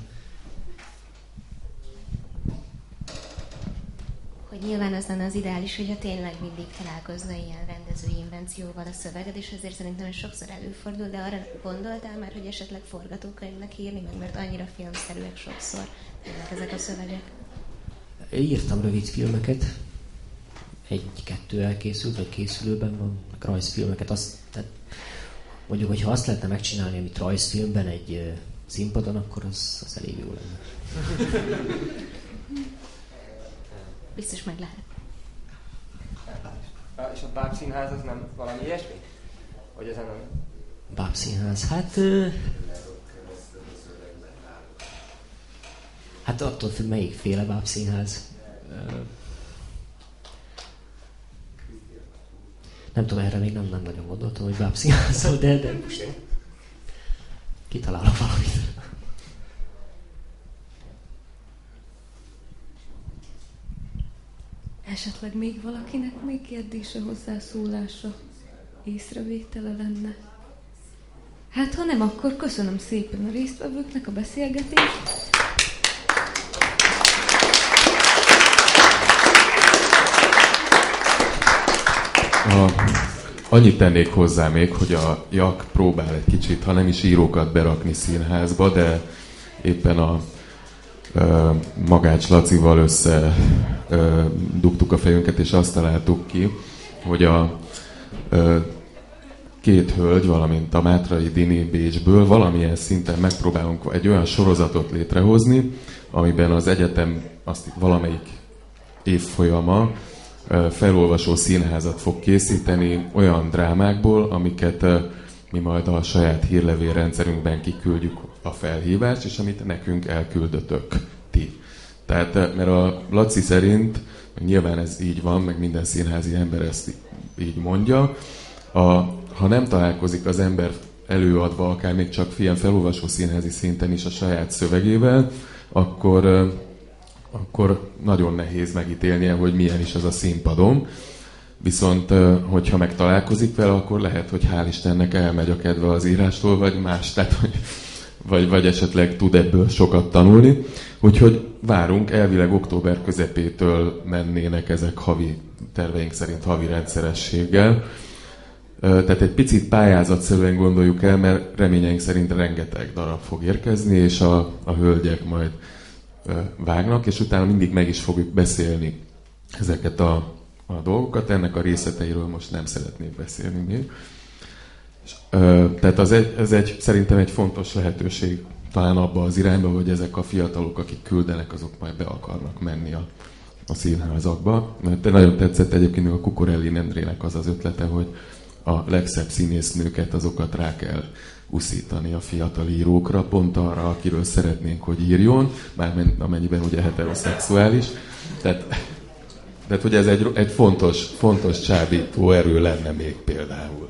Hogy nyilván az lenne az ideális, hogyha tényleg mindig találkozna ilyen rendezői invencióval a szöveged, és ezért szerintem ez sokszor előfordul, de arra gondoltál már, hogy esetleg forgatókönyvnek írni, meg mert annyira filmszerűek sokszor tényleg ezek a szövegek? Írtam rövid filmeket, 1-2 elkészült, vagy készülőben van, meg rajzfilmeket. Tehát mondjuk, hogyha azt lehetne megcsinálni, amit rajzfilmben egy színpadon, akkor az elég jó lenne. Biztos meg lehet. És a Bábszínház az nem valami ilyesmi? Hogy ezen nem? Bábszínház, hát... Hát attól függ, melyik féle bábszínház. Nem tudom, erre még nem nagyon gondoltam, hogy bábszínházol, de most kitalálok valamit. Esetleg még valakinek még kérdése, hozzászólása, észrevétele lenne? Hát ha nem, akkor köszönöm szépen a résztvevőknek a beszélgetést. Annyit tennék hozzá még, hogy a JAK próbál egy kicsit, ha nem is írókat berakni színházba, de éppen a Magács Lacival össze dugtuk a fejünket, és azt találtuk ki, hogy a két hölgy, valamint a Mátrai Dini Bécsből valamilyen szinten megpróbálunk egy olyan sorozatot létrehozni, amiben az egyetem azt valamelyik évfolyama felolvasó színházat fog készíteni olyan drámákból, amiket mi majd a saját hírlevélrendszerünkben kiküldjük a felhívást, és amit nekünk elküldötök ti. Tehát, mert a Laci szerint, nyilván ez így van, meg minden színházi ember ezt így mondja, ha nem találkozik az ember előadva, akár még csak ilyen felolvasó színházi szinten is a saját szövegével, akkor nagyon nehéz megítélnie, hogy milyen is az a színpadon. Viszont, hogyha meg találkozik vele, akkor lehet, hogy hál' Istennek elmegy a kedve az írástól, vagy más, tehát, vagy esetleg tud ebből sokat tanulni. Úgyhogy várunk, elvileg október közepétől mennének ezek terveink szerint havi rendszerességgel. Tehát egy picit pályázatszerűen gondoljuk el, mert reményeink szerint rengeteg darab fog érkezni, és a hölgyek majd vágnak, és utána mindig meg is fogjuk beszélni ezeket a dolgokat. Ennek a részleteiről most nem szeretnék beszélni még. Tehát ez szerintem egy fontos lehetőség talán abba az irányba, hogy ezek a fiatalok, akik küldenek, azok majd be akarnak menni a színházakba. Mert nagyon tetszett egyébként a Cucurelli Endrének az az ötlete, hogy a legszebb színésznőket, azokat rá kell uszítani a fiatal írókra, pont arra, akiről szeretnénk, hogy írjon, bár amennyiben ugye heteroszexuális. Tehát hogy ez egy fontos csábító erő lenne még például.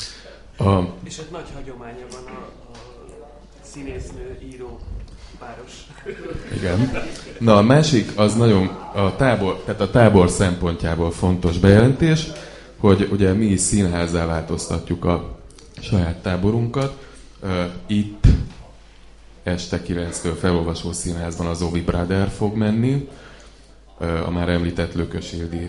És egy nagy hagyománya van a színésznő-író páros. Igen. Na a másik az nagyon tehát a tábor szempontjából fontos bejelentés, hogy ugye mi is színházzá változtatjuk a saját táborunkat. Itt este 9-től felolvasó színházban az Ovi Brother fog menni. A már említett Lökös Ildi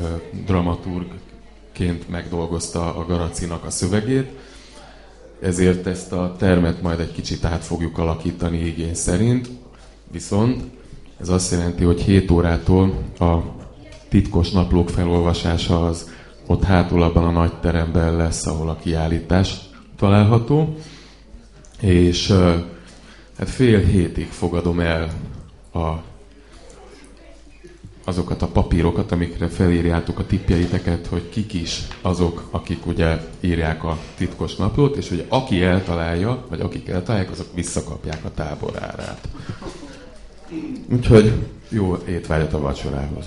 dramaturgként megdolgozta a Garacinak a szövegét. Ezért ezt a termet majd egy kicsit át fogjuk alakítani igény szerint. Viszont ez azt jelenti, hogy 7 órától a titkos naplók felolvasása az ott hátul abban a nagy teremben lesz, ahol a kiállítás található. És hát 6:30 fogadom el azokat a papírokat, amikre felírjátok a tippjeiteket, hogy kik is azok, akik ugye írják a titkos naplót, és hogy aki eltalálja, vagy akik eltalálják, azok visszakapják a tábor árát. Úgyhogy jó étvágyat a vacsorához!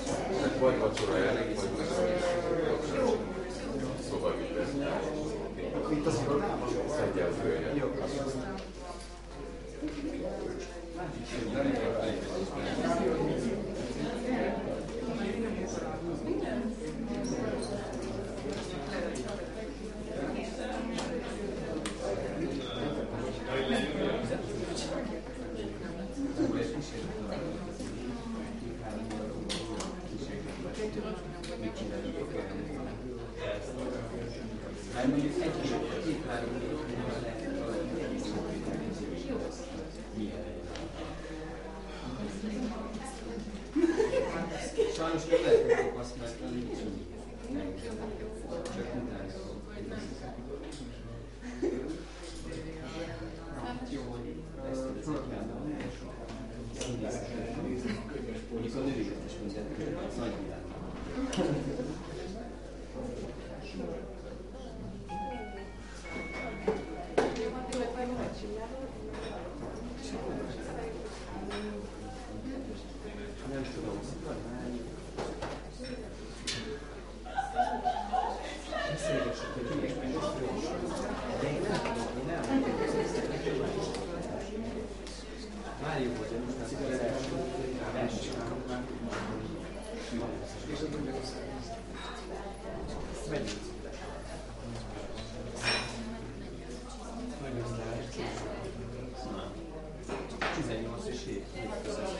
Vagy vacsora elég, vagy szóval Itt az irodában? Szedje a fője. Jó. Sajnos nem lehet azt megtenni. Csak utána. Jó, hogy ezt a cikkelben mondjuk a nőiket is mindent, az nagy világ. Nem tudom, Mário volt, hogy most a cigarett nagyon lehet. 18 és 7 között.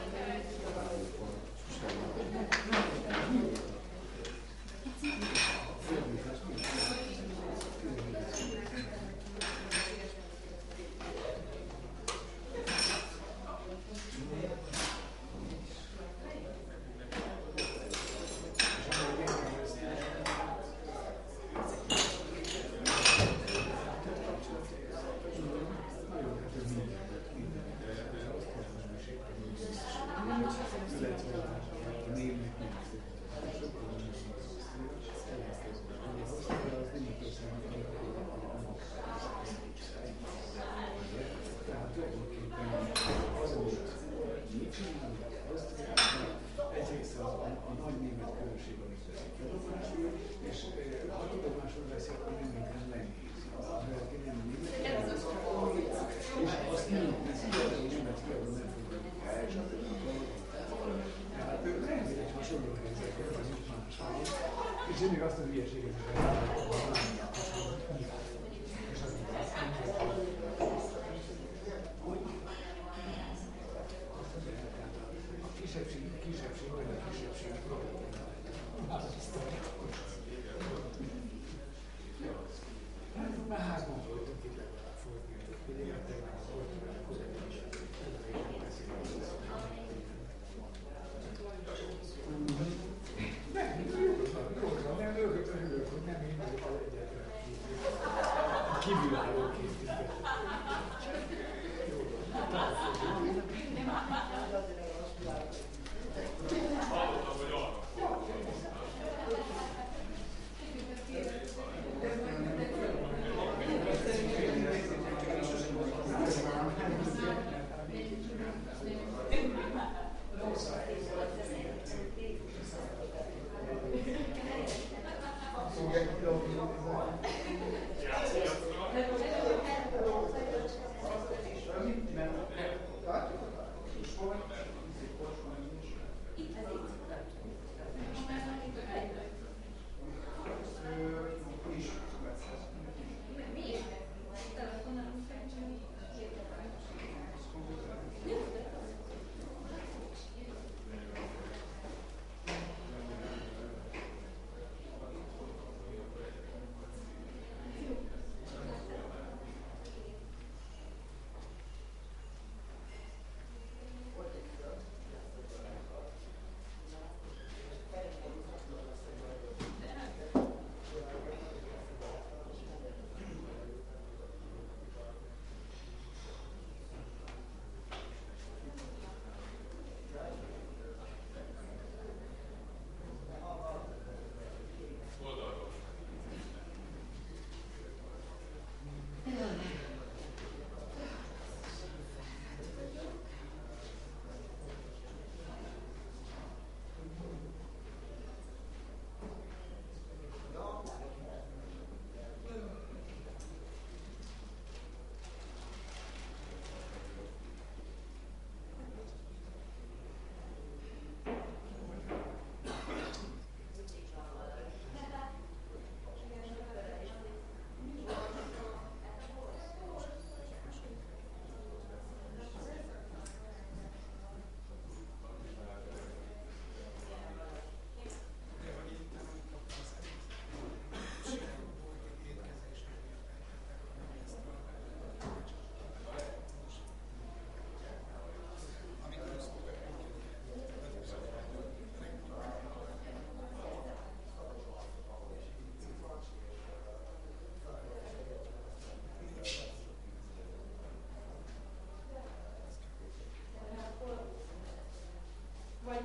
És mindig azt a hülyeséget a kisebbség vagy a kisebbség már hárman voltunk itt legalább fordultunk, hogy éltek már a nem örülök, hogy nem én vagyok az egyetlen kívülállóként.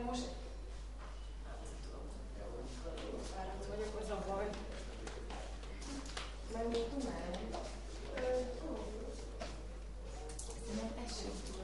most fáradt vagyok, az a baj. Megmondtam már? Nem esik túl.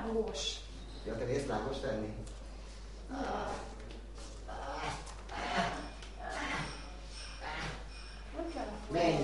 lángos. Ja, te mész lángos venni? Menj